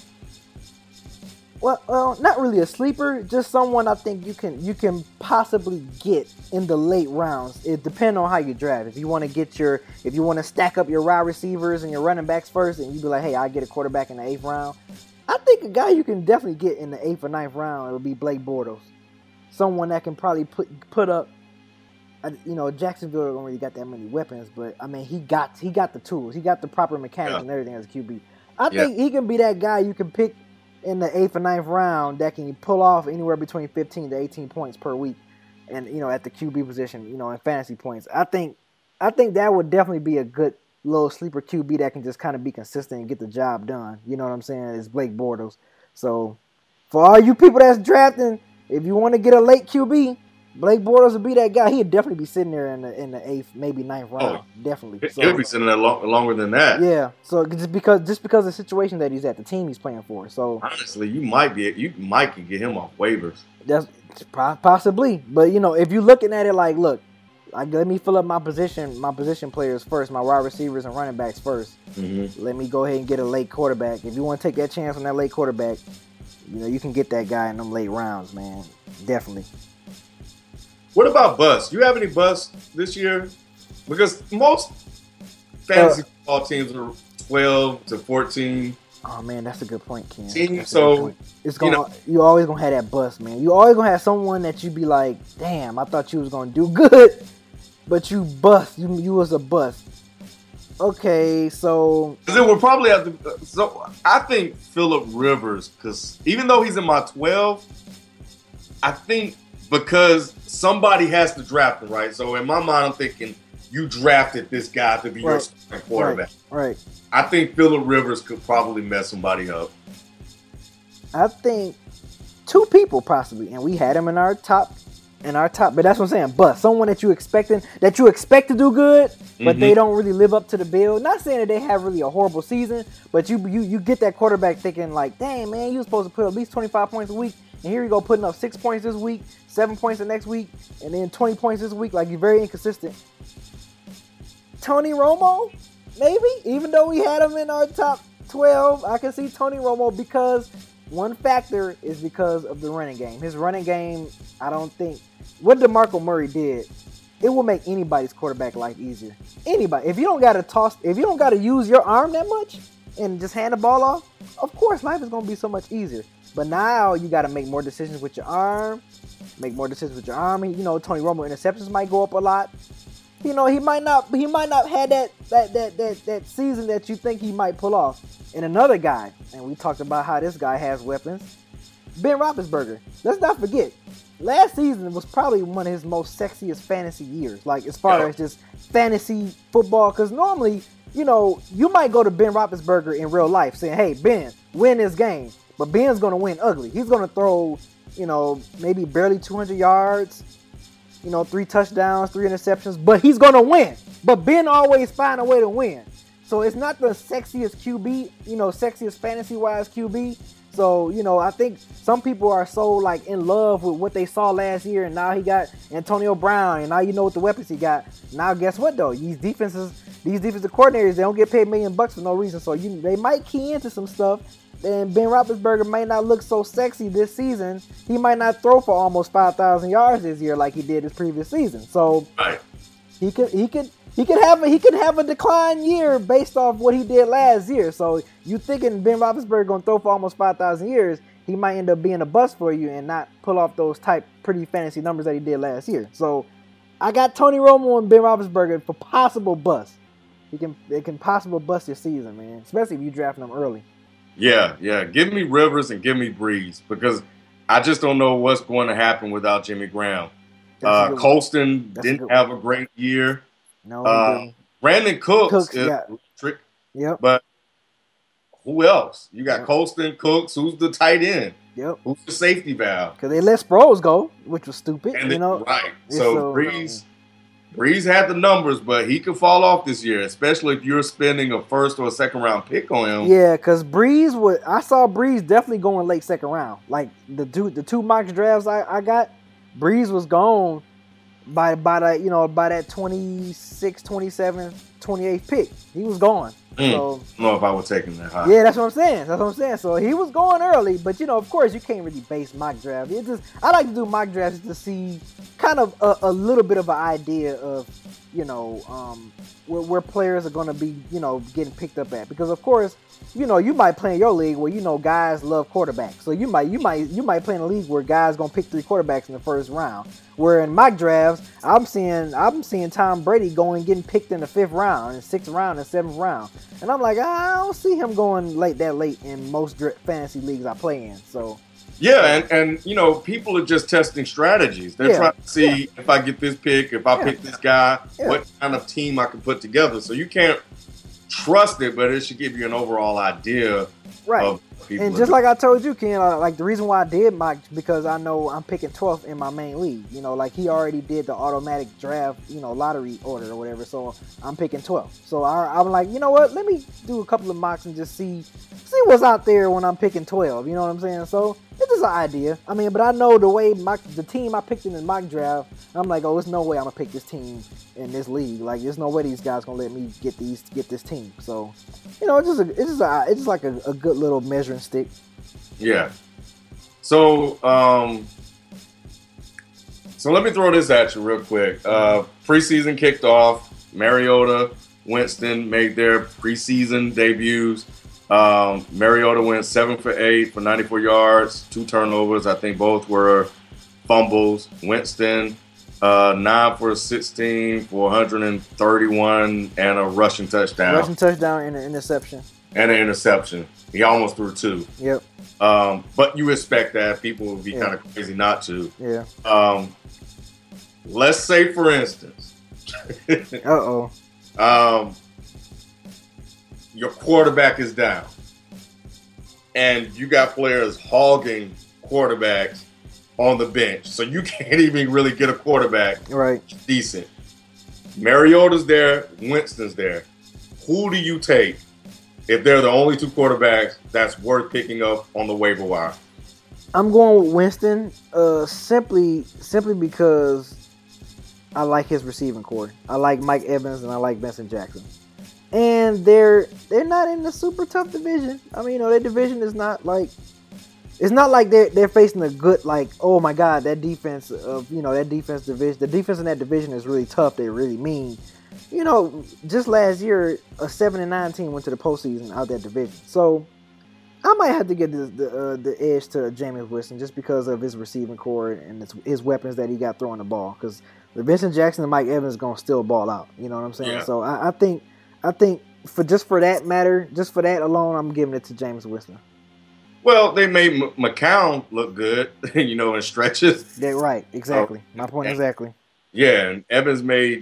well, well, not really a sleeper, just someone I think you can you can possibly get in the late rounds. It depends on how you draft. If you want to get your, if you want to stack up your wide receivers and your running backs first, and you be like, hey, I get a quarterback in the eighth round. I think a guy you can definitely get in the eighth or ninth round, it would be Blake Bortles, someone that can probably put put up. You know, Jacksonville don't really got that many weapons, but I mean, he got he got the tools, he got the proper mechanics Yeah. and everything as a Q B. I Yeah. think he can be that guy you can pick in the eighth or ninth round that can pull off anywhere between fifteen to eighteen points per week, and you know, at the Q B position, you know, in fantasy points. I think I think that would definitely be a good little sleeper Q B that can just kind of be consistent and get the job done. You know what I'm saying? It's Blake Bortles. So for all you people that's drafting, if you want to get a late Q B, Blake Bortles would be that guy. He'd definitely be sitting there in the in the eighth, maybe ninth round. Oh, definitely. So, He'll be sitting there lo- longer than that. yeah. So just because just because of the situation that he's at, the team he's playing for. So Honestly, you might be you might can get him off waivers. that's po- possibly. But you know, if you're looking at it like, look, like let me fill up my position, my position players first, my wide receivers and running backs first. Mm-hmm. Let me go ahead and get a late quarterback. If you want to take that chance on that late quarterback, you know, you can get that guy in them late rounds, man. Definitely. What about bust? You have any bust this year? Because most fantasy Uh, football teams are twelve to fourteen. Oh man, that's a good point, Ken. Team, That's a so, good point. It's you gonna know- you always gonna have that bust, man. You always gonna have someone that you be like, damn, I thought you was gonna do good, but you bust. You you was a bust. Okay, so Because it would probably have to. So I think Phillip Rivers, because even though he's in my twelve, I think because somebody has to draft him, right? So in my mind, I'm thinking you drafted this guy to be your Right. starting quarterback. right, right. I think Phillip Rivers could probably mess somebody up. I think two people possibly, and we had him in our top, in our top. But that's what I'm saying. But someone that you expecting, that you expect to do good, but mm-hmm. they don't really live up to the bill. Not saying that they have really a horrible season, but you you you get that quarterback thinking like, dang man, you were supposed to put at least twenty-five points a week, and here you go putting up six points this week, seven points the next week, and then twenty points this week. Like, you're very inconsistent. Tony Romo, maybe, even though we had him in our top twelve, I can see Tony Romo because one factor is because of the running game. His running game, I don't think, what DeMarco Murray did, it will make anybody's quarterback life easier. Anybody. If you don't got to toss, if you don't got to use your arm that much and just hand the ball off, of course life is going to be so much easier. But now you got to make more decisions with your arm, make more decisions with your arm. You know, Tony Romo interceptions might go up a lot. You know, he might not he might not have that that that that that season that you think he might pull off. And another guy, and we talked about how this guy has weapons, Ben Roethlisberger. Let's not forget, last season was probably one of his most sexiest fantasy years. Like, as far as just fantasy football, because normally, you know, you might go to Ben Roethlisberger in real life saying, hey, Ben, win this game. But Ben's going to win ugly. He's going to throw, you know, maybe barely two hundred yards, you know, three touchdowns, three interceptions, but he's going to win. But Ben always find a way to win. So it's not the sexiest Q B, you know, sexiest fantasy-wise Q B. So, you know, I think some people are so, like, in love with what they saw last year, and now he got Antonio Brown, and now you know what the weapons he got. Now, guess what, though? These defenses, these defensive coordinators, they don't get paid a million bucks for no reason. So you, they might key into some stuff. And Ben Roethlisberger might not look so sexy this season. He might not throw for almost five thousand yards this year like he did his previous season. So right. he could he could he could have a, he could have a decline year based off what he did last year. So you thinking Ben Roethlisberger gonna throw for almost five thousand years? He might end up being a bust for you and not pull off those type pretty fantasy numbers that he did last year. So I got Tony Romo and Ben Roethlisberger for possible bust. He can it can possible bust your season, man. Especially if you drafting them early. Yeah, yeah. Give me Rivers and give me Breeze because I just don't know what's going to happen without Jimmy Graham. Uh, Colston That's didn't a have a great year. No, uh, Brandon Cooks, Cooks is yeah. trick. Yep. But who else? You got yep. Colston, Cooks. Who's the tight end? Yep. Who's the safety valve? Because they let Sproles go, which was stupid. And you know, it, right? So, so Breeze. Breeze had the numbers, but he could fall off this year, especially if you're spending a first or a second round pick on him. Yeah, because Breeze would. I saw Breeze definitely going late second round. Like the two, the two mock drafts I, I got, Breeze was gone by by that you know by that twenty-six, twenty-seven, twenty-eight pick. He was gone. Mm, so I don't know if I would take him that high. Yeah, that's what I'm saying. That's what I'm saying. So he was going early, but you know, of course, you can't really base mock draft. It just I like to do mock drafts to see kind of a, a little bit of an idea of, you know, um, where, where players are going to be, you know, getting picked up at. Because of course, you know, you might play in your league where you know guys love quarterbacks. So you might you might you might play in a league where guys gonna pick three quarterbacks in the first round. Where in mock drafts, I'm seeing I'm seeing Tom Brady going and getting picked in the fifth round, and sixth round, and seventh round, and I'm like, I don't see him going late that late in most dra- fantasy leagues I play in. So. Yeah, and, and you know, people are just testing strategies. They're yeah. trying to see yeah. if I get this pick, if I yeah. pick this guy, yeah. what kind of team I can put together. So you can't trust it, but it should give you an overall idea right. of people. And just like I told you, Ken, uh, like the reason why I did mock because I know I'm picking twelfth in my main league. You know, like he already did the automatic draft, you know, lottery order or whatever. So I'm picking twelfth. So I, I'm like, you know what? Let me do a couple of mocks and just see see what's out there when I'm picking twelve. You know what I'm saying? So it's just an idea. I mean, but I know the way my, the team I picked in the mock draft, I'm like, oh, there's no way I'm gonna pick this team in this league. Like, there's no way these guys gonna let me get these get this team. So, you know, it's just a, it's just a, it's just like a, a good little measuring stick. Yeah. So, um, so let me throw this at you real quick. Uh, preseason kicked off. Mariota, Winston made their preseason debuts. Um, Mariota went seven for eight for ninety-four yards, two turnovers. I think both were fumbles. Winston, uh, nine for sixteen for one hundred thirty-one and a rushing touchdown. Rushing touchdown and an interception. And an interception. He almost threw two. Yep. Um, but you expect that. People would be yeah. kind of crazy not to. Yeah. Um, let's say, for instance. Uh-oh. Um, your quarterback is down. And you got players hogging quarterbacks on the bench, so you can't even really get a quarterback right decent. Mariota's there, Winston's there. Who do you take if they're the only two quarterbacks that's worth picking up on the waiver wire? I'm going with Winston, uh, simply simply because I like his receiving core. I like Mike Evans and I like Benson Jackson, and they're they're not in the super tough division. I mean, you know, their division is not like it's not like they're they're facing a good like oh my god that defense of you know that defense division. The defense in that division is really tough. They're really mean. You know, just last year a seven and nine team went to the postseason out that division. So I might have to give the the, uh, the edge to Jameis Winston just because of his receiving core and his, his weapons that he got throwing the ball. Because the Vincent Jackson and Mike Evans gonna still ball out. You know what I'm saying? Yeah. So I, I think I think for just for that matter, just for that alone, I'm giving it to Jameis Winston. Well, they made M- McCown look good, you know, in stretches. Yeah, right. Exactly. My point and, exactly. Yeah, and Evans made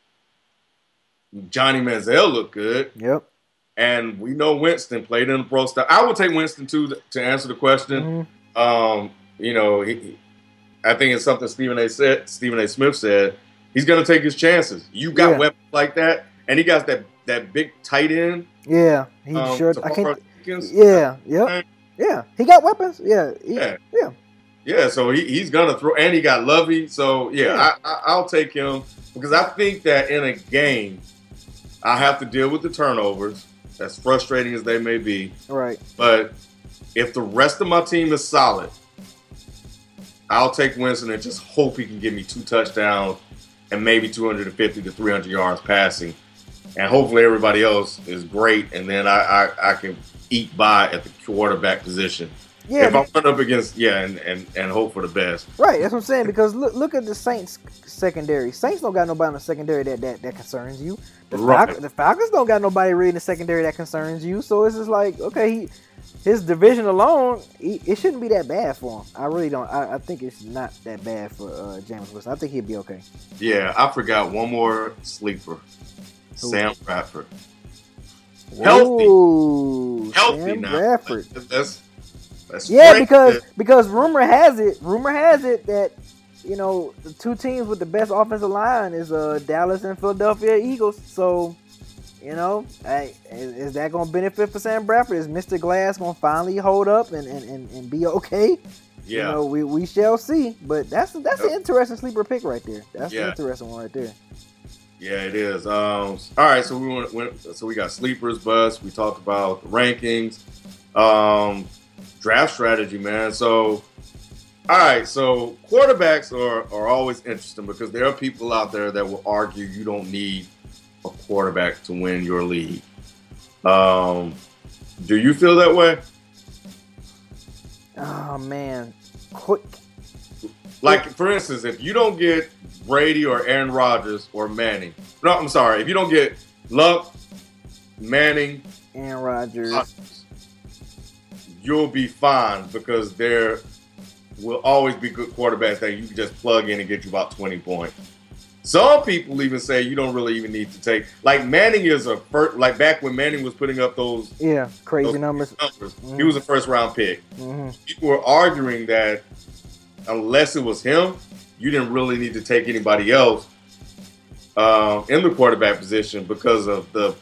Johnny Manziel look good. Yep. And we know Winston played in the pro style. I would take Winston, too, to answer the question. Mm-hmm. Um, you know, he, I think it's something Stephen A. said. Stephen A. Smith said. He's going to take his chances. You got yeah. weapons like that, and he got that, that big tight end. Yeah, he um, sure. I can't. Yeah, yep. Yeah, he got weapons. Yeah, he, yeah, yeah, yeah. So he, he's gonna throw, and he got Lovey. So yeah, yeah. I, I, I'll take him because I think that in a game, I have to deal with the turnovers, as frustrating as they may be. Right. But if the rest of my team is solid, I'll take Winston and just hope he can give me two touchdowns and maybe two hundred fifty to three hundred yards passing, and hopefully everybody else is great, and then I I, I can. eat by at the quarterback position. Yeah, if I'm put up against yeah, and, and, and hope for the best. Right, that's what I'm saying. Because look look at the Saints secondary. Saints don't got nobody in the secondary that that, that concerns you. The, right. Falcons, the Falcons don't got nobody really in the secondary that concerns you. So it's just like okay, he, his division alone, he, it shouldn't be that bad for him. I really don't. I, I think it's not that bad for uh, Jameis Winston. I think he'd be okay. Yeah, I forgot one more sleeper, Who? Sam Bradford. Healthy, Whoa, healthy Sam now. Bradford. That's, that's yeah, because because rumor has it, rumor has it that you know the two teams with the best offensive line is uh Dallas and Philadelphia Eagles. So you know, hey, is, is that going to benefit for Sam Bradford? Is Mister Glass going to finally hold up and, and, and, and be okay? Yeah, you know, we, we shall see. But that's that's yep. an interesting sleeper pick right there. That's yeah. an interesting one right there. Yeah, it is. Um, all right, so we went, went. So we got sleepers, bust. We talked about the rankings, um, draft strategy, man. So, all right, so quarterbacks are are always interesting because there are people out there that will argue you don't need a quarterback to win your league. Um, do you feel that way? Oh man, quick. Like for instance, if you don't get Brady or Aaron Rodgers or Manning. No, I'm sorry. If you don't get Luck, Manning, Aaron Rodgers, you'll be fine because there will always be good quarterbacks that you can just plug in and get you about twenty points. Some people even say you don't really even need to take. Like Manning is a first. Like back when Manning was putting up those yeah crazy those numbers. numbers mm-hmm. He was a first round pick. Mm-hmm. People were arguing that unless it was him, you didn't really need to take anybody else um, in the quarterback position because of the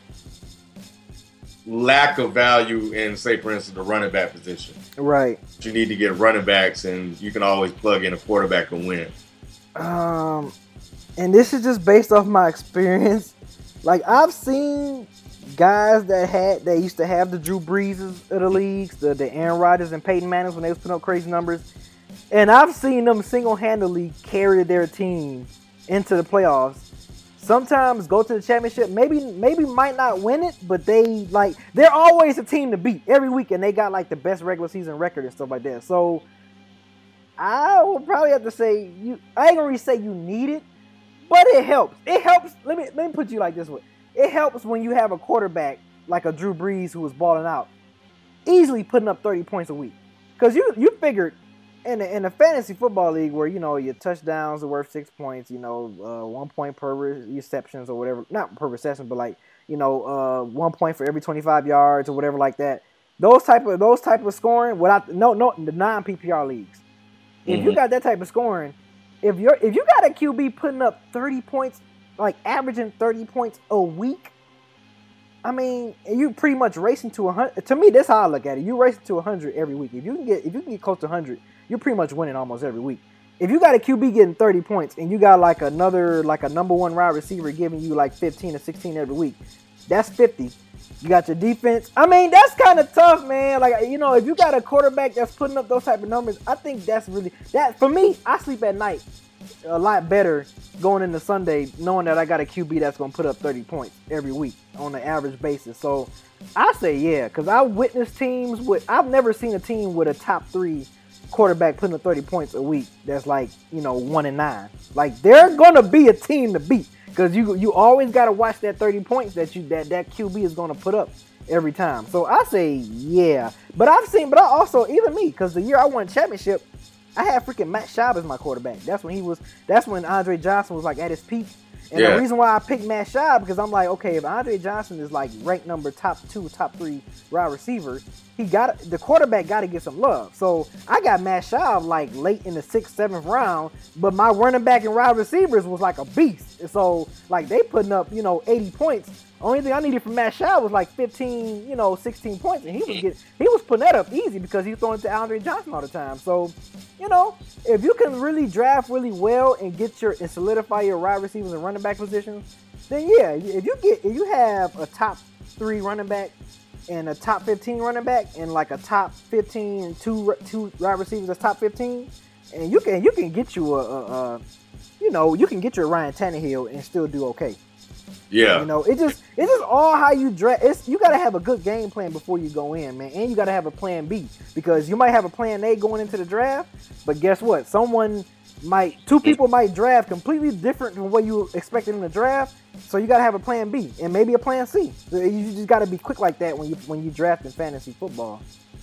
lack of value in, say, for instance, the running back position. Right. You need to get running backs, and you can always plug in a quarterback and win. Um, and this is just based off my experience. Like, I've seen guys that had they used to have the Drew Breeses of the leagues, the, the Aaron Rodgers and Peyton Mannings when they was putting up crazy numbers. And I've seen them single-handedly carry their team into the playoffs. Sometimes go to the championship. Maybe, maybe might not win it, but they like they're always a team to beat every week, and they got like the best regular season record and stuff like that. So I would probably have to say you. I ain't gonna really say you need it, but it helps. It helps. Let me let me put you like this way. It helps when you have a quarterback like a Drew Brees who was balling out, easily putting up thirty points a week. Because you you figured. In a, in a fantasy football league where, you know, your touchdowns are worth six points, you know, uh, one point per receptions or whatever. Not per reception, but like, you know, uh, one point for every twenty-five yards or whatever like that. those type of those type of scoring without no no the non P P R leagues. If mm-hmm. you got that type of scoring, if you're if you got a Q B putting up thirty points, like averaging thirty points a week, I mean, you pretty much racing to a hundred. To me, that's how I look at it. You racing to a hundred every week. If you can get if you can get close to a hundred, you're pretty much winning almost every week. If you got a Q B getting thirty points and you got like another like a number one wide receiver giving you like fifteen or sixteen every week, that's fifty. You got your defense. I mean, that's kind of tough, man. Like, you know, if you got a quarterback that's putting up those type of numbers, I think that's really that for me. I sleep at night a lot better going into Sunday knowing that I got a Q B that's going to put up thirty points every week on an average basis. So I say yeah, because I witnessed teams with I've never seen a team with a top three quarterback putting up thirty points a week that's like, you know, one and nine. Like, they're going to be a team to beat. Because you you always got to watch that thirty points that you that, that Q B is going to put up every time. So I say yeah. But I've seen, but I also, even me, because the year I won championship, I had freaking Matt Schaub as my quarterback. That's when he was, that's when Andre Johnson was like at his peak. And yeah. the reason why I picked Matt Schaub, because I'm like, okay, if Andre Johnson is like ranked number top two, top three wide receiver, he got the quarterback got to get some love. So I got Matt Schaub like late in the sixth, seventh round, but my running back and wide receivers was like a beast. And so like they putting up, you know, eighty points. Only thing I needed from Matt Schaub was like fifteen, you know, sixteen points, and he was get he was putting that up easy because he was throwing to Andre Johnson all the time. So, you know, if you can really draft really well and get your and solidify your wide receivers and running back positions, then yeah, if you get if you have a top three running back and a top fifteen running back and like a top fifteen and two two wide receivers that's top fifteen, and you can you can get you a, a, a you know you can get your Ryan Tannehill and still do okay. Yeah, you know, it just it's just all how you draft. It's you got to have a good game plan before you go in, man, and you got to have a plan B because you might have a plan A going into the draft, but guess what? Someone might two people might draft completely different from what you expected in the draft. So you got to have a plan B and maybe a plan C. You just got to be quick like that when you when you draft in fantasy football.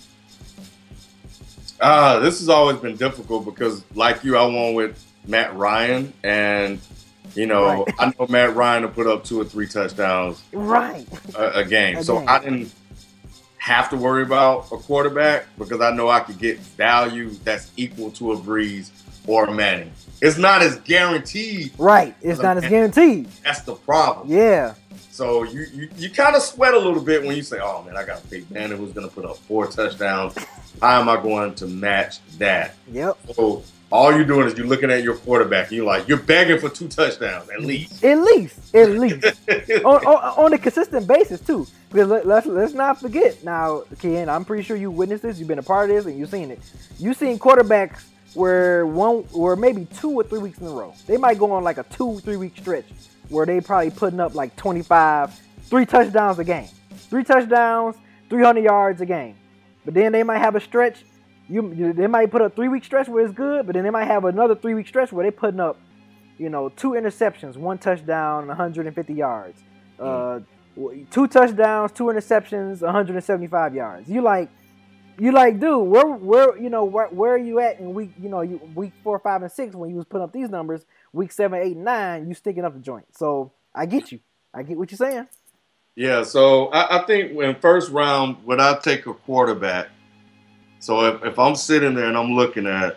Uh, this has always been difficult because, like you, I won with Matt Ryan, and you know right. I know Matt Ryan to put up two or three touchdowns right a, a game. A so game. I didn't have to worry about a quarterback because I know I could get value that's equal to a Breeze or a Manning. It's not as guaranteed. Right. It's not as guaranteed. That's the problem. Yeah. So you you, you kind of sweat a little bit when you say, oh, man, I got a big Manning who's going to put up four touchdowns. How am I going to match that? Yep. So all you're doing is you're looking at your quarterback and you're like, you're begging for two touchdowns at least. At least. At least. on, on, on a consistent basis, too. Because let, let's, let's not forget. Now, Ken, I'm pretty sure you witnessed this. You've been a part of this and you've seen it. You've seen quarterbacks where one or maybe two or three weeks in a row. They might go on like a two, three week stretch where they probably putting up like twenty-five, three touchdowns a game. Three touchdowns, three hundred yards a game. But then they might have a stretch. You, you they might put a three week stretch where it's good, but then they might have another three week stretch where they putting up, you know, two interceptions, one touchdown, one hundred fifty yards. Uh, two touchdowns, two interceptions, one hundred seventy-five yards. You like, You like, dude, where, where, you know, where, where are you at in week, you know, you, week four, five, and six when you was putting up these numbers? Week seven, eight, and nine, you sticking up the joint. So I get you. I get what you're saying. Yeah. So I, I think in first round, when I take a quarterback, so if, if I'm sitting there and I'm looking at,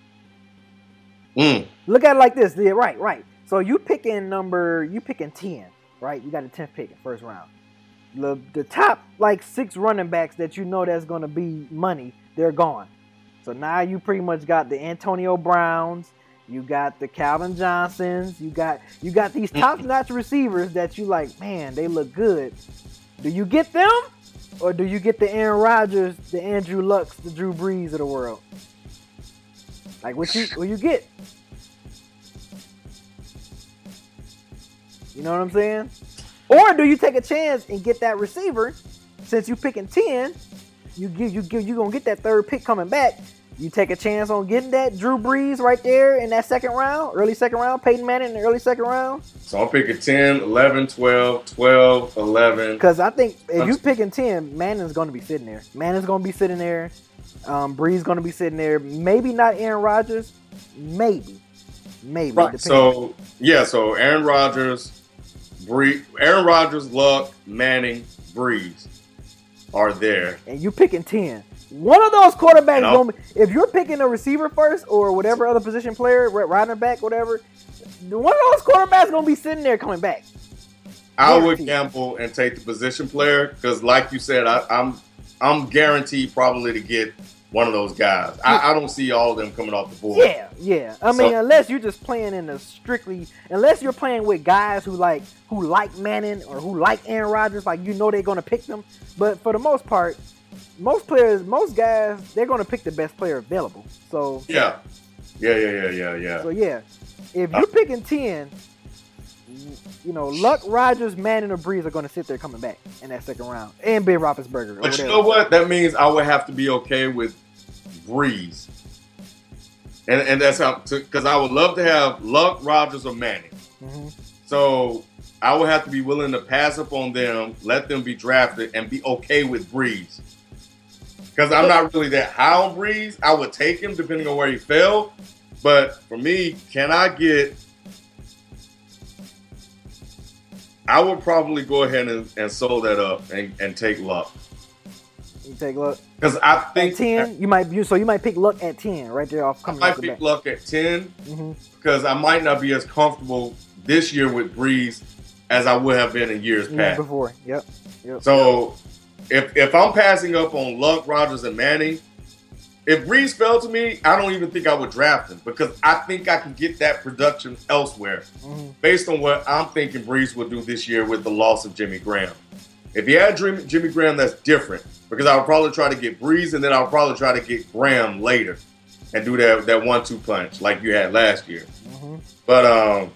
mm. look at it like this. Yeah, right, right. So you picking number, you picking ten, right? You got a tenth pick in first round. The, the top like six running backs that you know that's going to be money, they're gone. So now you pretty much got the Antonio Browns, you got the Calvin Johnsons, you got you got these top-notch receivers that you like, man, they look good. Do you get them? Or do you get the Aaron Rodgers, the Andrew Lucks, the Drew Brees of the world? Like what you what you get? You know what I'm saying? Or do you take a chance and get that receiver? Since you picking ten, you give you give you gonna get that third pick coming back. You take a chance on getting that Drew Brees right there in that second round, early second round, Peyton Manning in the early second round. So I'm picking ten, eleven, twelve, twelve, eleven. Because I think if you picking ten, Manning's gonna be sitting there. Manning's gonna be sitting there. Um, Brees gonna be sitting there. Maybe not Aaron Rodgers. Maybe, maybe. Right. So yeah. So Aaron Rodgers. Bree, Aaron Rodgers, Luck, Manning, Breeze. are there. And you picking ten. One of those quarterbacks, No. gonna, if you're picking a receiver first or whatever other position player, running back, whatever, one of those quarterbacks going to be sitting there coming back. I would Guaranteed. gamble and take the position player because, like you said, I, I'm I'm guaranteed probably to get one of those guys. I, I don't see all of them coming off the board. Yeah, yeah. I mean, So- unless you're just playing in a strictly, unless you're playing with guys who like who like Manning or who like Aaron Rodgers, like you know they're going to pick them. But for the most part, most players, most guys, they're going to pick the best player available. So Yeah. Yeah, yeah, yeah, yeah, yeah. So yeah, if you're picking ten, you know, Luck, Rodgers, Manning, or Breeze are going to sit there coming back in that second round, and Ben Roethlisberger. Or But whatever. you know what? That means I would have to be okay with Breeze. And and that's how, because I would love to have Luck, Rodgers, or Manning. Mm-hmm. So I would have to be willing to pass up on them, let them be drafted, and be okay with Breeze. Because I'm not really that high on Breeze. I would take him depending on where he fell. But for me, can I get... I would probably go ahead and, and sold that up and, and take Luck. You take Luck Because I at think ten. You might you so you might pick Luck at ten right there off I coming might off the pick back. Luck at ten Mm-hmm. because I might not be as comfortable this year with Breeze as I would have been in years Yeah, past. before. Yep. Yep. So if if I'm passing up on Luck, Rodgers, and Manning, if Breeze fell to me, I don't even think I would draft him because I think I can get that production elsewhere Mm-hmm. based on what I'm thinking Breeze will do this year with the loss of Jimmy Graham. If he had Jimmy Jimmy Graham, that's different because I would probably try to get Breeze and then I'll probably try to get Graham later and do that that one two punch like you had last year. Mm-hmm. But um,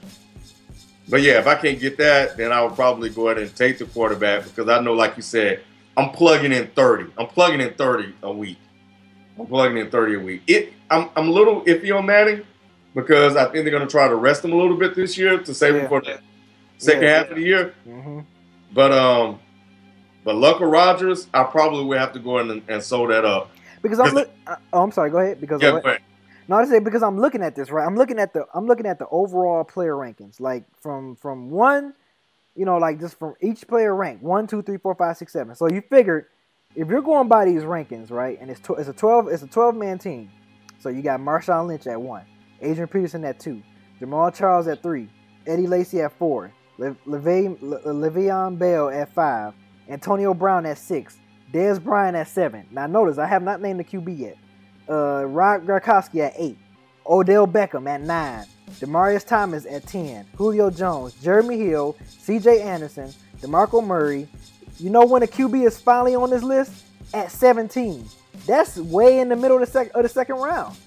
but yeah, if I can't get that, then I would probably go ahead and take the quarterback because I know, like you said, I'm plugging in thirty. I'm plugging in thirty a week. I'm plugging in thirty a week. It I'm I'm a little iffy on Manning because I think they're gonna try to rest him a little bit this year to save Yeah. him for the second Yeah. half of the year. Mm-hmm. But um, but Luck or Rodgers, I probably would have to go in and, and sew that up. Because I'm look. uh, Oh, I'm sorry. Go ahead. Because Yeah, of what? but No, I say because I'm looking at this, right? I'm looking at the I'm looking at the overall player rankings, like from from one, you know, like just from each player rank one, two, three, four, five, six, seven. So you figured if you're going by these rankings, right? And it's tw- it's a twelve it's a twelve man team. So you got Marshawn Lynch at one, Adrian Peterson at two, Jamal Charles at three, Eddie Lacy at four, Le- Leve- Le- Le'Veon Bell at five, Antonio Brown at six, Dez Bryant at seven. Now notice I have not named the Q B yet. Uh, Rod Gronkowski at eight, Odell Beckham at nine, Demaryius Thomas at ten, Julio Jones, Jeremy Hill, C J Anderson, DeMarco Murray. You know when a Q B is finally on this list? At seventeen. That's way in the middle of the, sec- of the second round.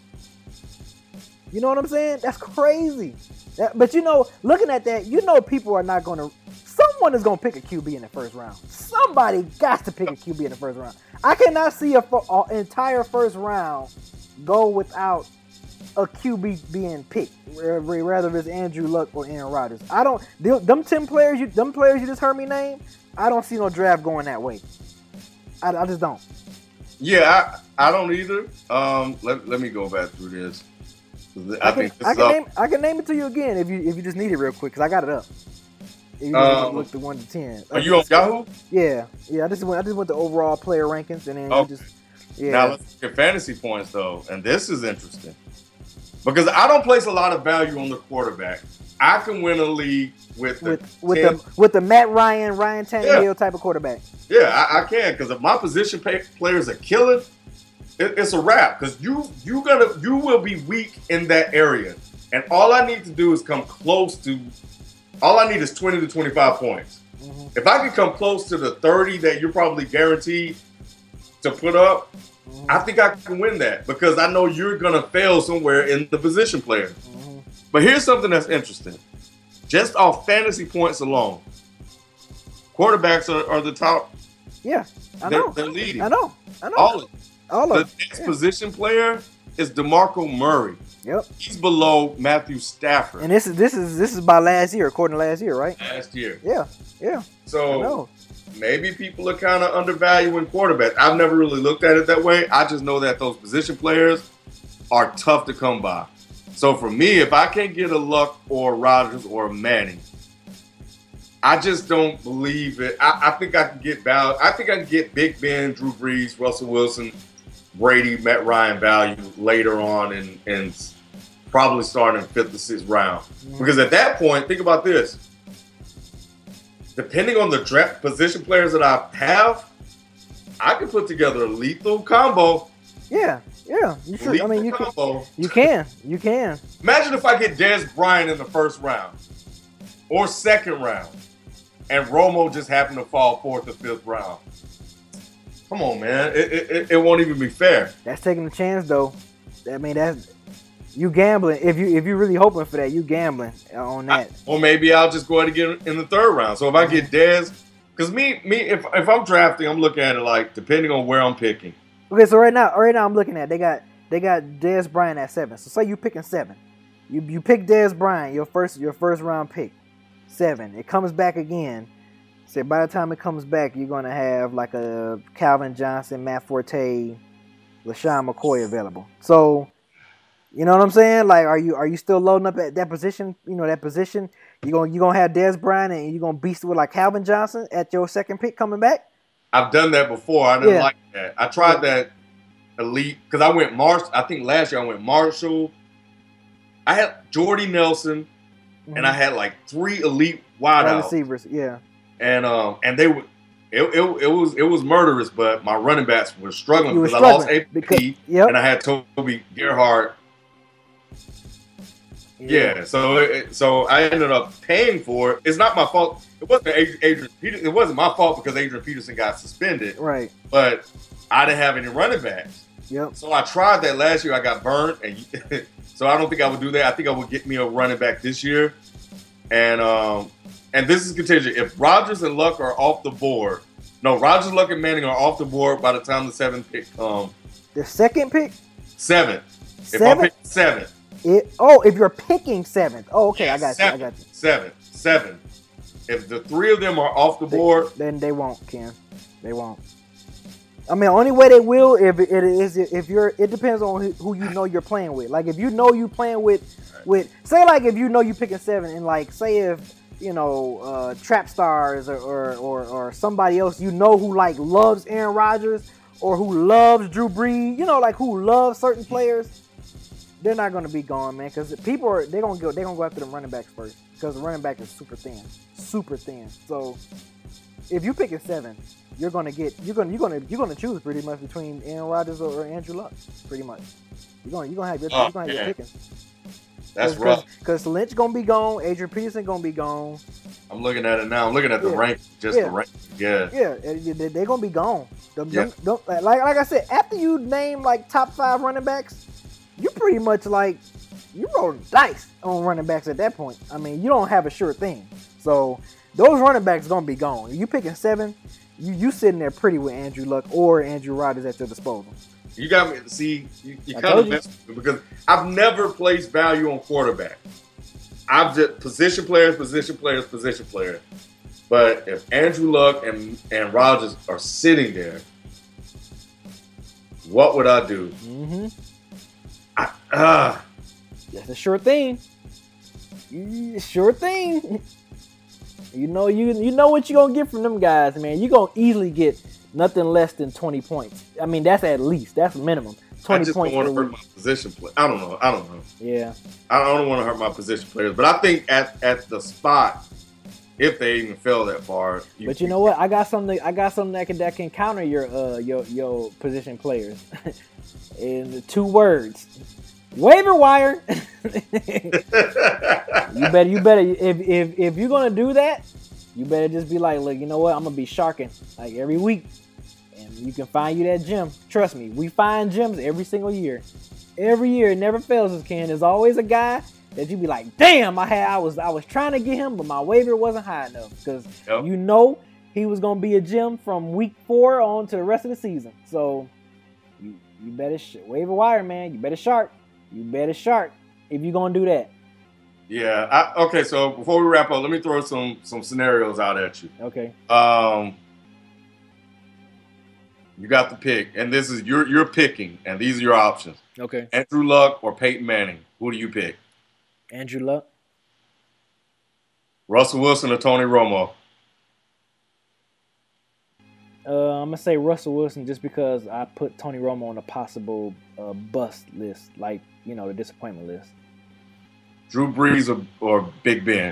You know what I'm saying? That's crazy. That- but you know, looking at that, you know people are not going to... Someone is going to pick a Q B in the first round. Somebody got to pick a Q B in the first round. I cannot see a, fo- a entire first round go without a Q B being picked, rather it's Andrew Luck or Aaron Rodgers. I don't. Them, them ten players, you them players you just heard me name. I don't see no draft going that way. I, I just don't. yeah, I, I don't either. Um, let, let me go back through this. I, I can, think this I is can up. name I can name it to you again if you if you just need it real quick because I got it up. If you Um, just look the one to ten. Are you on Yahoo? Yeah, yeah. I just went. I just went to overall player rankings and then Oh. you just yeah. Now let's look at fantasy points though, and this is interesting because I don't place a lot of value on the quarterback. I can win a league with the with with ten, the with the Matt Ryan, Ryan Tannehill Yeah. type of quarterback. yeah, I, I can because if my position pay, players are killing, it, it's a wrap because you you gonna you will be weak in that area, and all I need to do is come close to. All I need is twenty to twenty-five points. Mhm. If I can come close to the thirty that you're probably guaranteed to put up, Mhm. I think I can win that because I know you're going to fail somewhere in the position player. Mhm. But here's something that's interesting. Just off fantasy points alone, quarterbacks are, are the top. Yeah, I They're, know. they're leading. I know. I know. All of All the of it. next Yeah. position player is DeMarco Murray. Yep. He's below Matthew Stafford And this is this is this is by last year, according to last year, right? last year. Yeah. Yeah. I So know. maybe people are kind of undervaluing quarterbacks. I've never really looked at it that way. I just know that those position players are tough to come by. So for me, if I can't get a Luck or Rodgers or a Manning, I just don't believe it. I, I think I can get value. I think I can get Big Ben, Drew Brees, Russell Wilson, Brady, Matt Ryan value later on, and and probably starting in fifth or sixth round. Because at that point, think about this. Depending on the draft position players that I have, I can put together a lethal combo. Yeah, yeah. You should. Lethal I mean, you combo. can. You can. You can. Imagine if I get Dez Bryant in the first round or second round, and Romo just happened to fall fourth or fifth round. Come on, man. It, it, it won't even be fair. That's taking a chance, though. I mean, that's you gambling. If you if you're really hoping for that, you gambling on that. I, or maybe I'll just go ahead and get in the third round. So if I get Dez, because me me if if I'm drafting, I'm looking at it like depending on where I'm picking. Okay, so right now, right now I'm looking at they got they got Dez Bryant at seven. So say you picking seven, you you pick Dez Bryant, your first your first round pick, seven. It comes back again. So by the time it comes back, you're gonna have like a Calvin Johnson, Matt Forte, LaShawn McCoy available. So, you know what I'm saying? Like, are you are you still loading up at that position? You know that position. You gonna you gonna have Dez Bryant and you gonna beast it with like Calvin Johnson at your second pick coming back? I've done that before. I didn't yeah. like that. I tried yeah. that elite because I went Marshall. I think last year I went Marshall. I had Jordy Nelson, mm-hmm. and I had like three elite wideouts. Receivers, yeah. And um and they were it, it, it was it was murderous, but my running backs were struggling you because were I lost A P because, yep. and I had Toby Gerhardt. Yeah, yeah so it, so I ended up paying for it. It's not my fault. It wasn't Adrian Peterson. It wasn't my fault because Adrian Peterson got suspended. Right. But I didn't have any running backs. Yep. So I tried that last year. I got burnt, and so I don't think I would do that. I think I would get me a running back this year, and um. And this is contingent. If Rodgers and Luck are off the board, no, Rodgers, Luck, and Manning are off the board by the time the seventh pick comes. The second pick? Seventh. If seventh? I pick seventh. It, oh, if you're picking seventh. Oh, okay, yeah, I got seven, you. I got you. Seven. Seven. If the three of them are off the they, board. Then they won't, Ken. They won't. I mean, the only way they will if it is if you're. It depends on who you know you're playing with. Like if you know you playing with, with say like if you know you picking seven and like say if. You know, uh, trap stars or, or, or, or somebody else you know who like loves Aaron Rodgers or who loves Drew Brees, you know, like who loves certain players, they're not going to be gone, man. Because people are they're gonna go they're gonna go after the running backs first because the running back is super thin, super thin. So if you pick a seven, you're gonna get you're gonna you're gonna you're gonna choose pretty much between Aaron Rodgers or, or Andrew Luck, pretty much. You're gonna you're gonna have your oh, you're gonna have your picking. That's Cause, rough. Because Lynch gonna be gone, Adrian Peterson gonna be gone. I'm looking at it now. I'm looking at the yeah. rank, just yeah. the rank. Yeah, yeah, they're gonna be gone. Them, yeah. them, them, like like I said, after you name like top five running backs, you pretty much like you rolling dice on running backs at that point. I mean, you don't have a sure thing. So those running backs gonna be gone. You picking seven, you you sitting there pretty with Andrew Luck or Andrew Rodgers at your disposal. You got me. See, you, you kind of messed with me because I've never placed value on quarterback. I've just position players, position players, position players. But if Andrew Luck and and Rodgers are sitting there, what would I do? Mm-hmm. I, uh, That's a sure thing. Sure thing. You know you you know what you're gonna get from them guys, man. You're gonna easily get nothing less than twenty points. I mean, that's at least. That's minimum. twenty I just points don't want to hurt my position play. I don't know. I don't know. Yeah. I don't want to hurt my position players, but I think at, at the spot, if they even fell that far. You, but you know what? I got something. I got something that can that can counter your uh your your position players. In two words, waiver wire. you better. You better. If if if you're gonna do that, you better just be like, look. You know what? I'm gonna be sharking like every week. You can find you that gym. Trust me, we find gyms every single year. Every year, it never fails us, Ken. There's always a guy that you be like, damn, I had I was I was trying to get him, but my waiver wasn't high enough. Because yep. you know he was gonna be a gem from week four on to the rest of the season. So you you better sh- waiver wire, man. You better shark. You better shark if you're gonna do that. Yeah. I, okay. So before we wrap up, let me throw some some scenarios out at you. Okay. Um. You got the pick, and this is you're you're picking, and these are your options. Okay. Andrew Luck or Peyton Manning. Who do you pick? Andrew Luck. Russell Wilson or Tony Romo? Uh, I'm gonna say Russell Wilson just because I put Tony Romo on a possible uh, bust list, like you know the disappointment list. Drew Brees or, or Big Ben?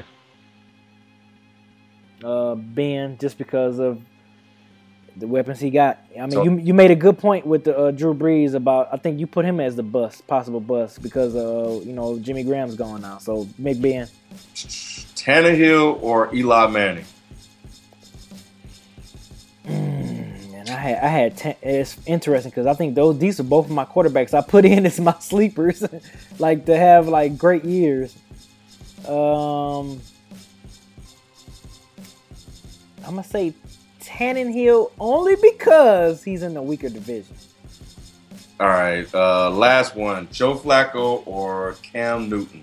Uh, Ben, just because of the weapons he got. I mean, So- you you made a good point with the uh, Drew Brees about. I think you put him as the bust, possible bust, because uh you know Jimmy Graham's gone now. So Big Ben. Tannehill or Eli Manning? And I had I had ten, it's interesting because I think those these are both of my quarterbacks I put in as my sleepers, like to have like great years. Um, I'm gonna say Tannehill only because he's in the weaker division. All right, uh, last one. Joe Flacco or Cam Newton?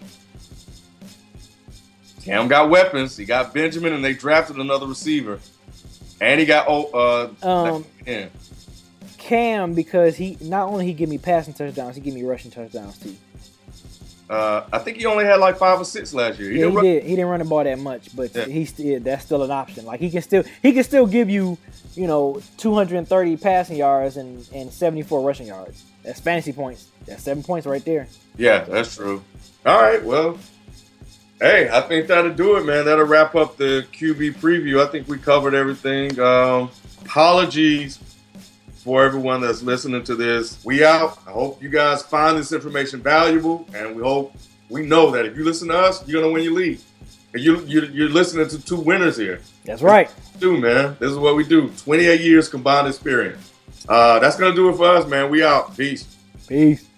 Cam got weapons. He got Benjamin, and they drafted another receiver. And he got oh, uh, Um, yeah. Cam because he not only he give me passing touchdowns, he give me rushing touchdowns too. Uh, I think he only had like five or six last year. He Yeah, didn't he run- did. He didn't run the ball that much, but Yeah. he's still that's still an option. Like he can still he can still give you, you know, two hundred thirty passing yards and, and seventy-four rushing yards. That's fantasy points. That's seven points right there. Yeah, that's true. All right, well, hey, I think that'll do it, man. That'll wrap up the Q B preview. I think we covered everything. Um, apologies for everyone that's listening to this. We out. I hope you guys find this information valuable, and we hope we know that if you listen to us, you're gonna win your league. And you, you you're listening to two winners here. That's right. Do man, this is what we do. twenty-eight years combined experience. Uh, that's gonna do it for us, man. We out. Peace. Peace.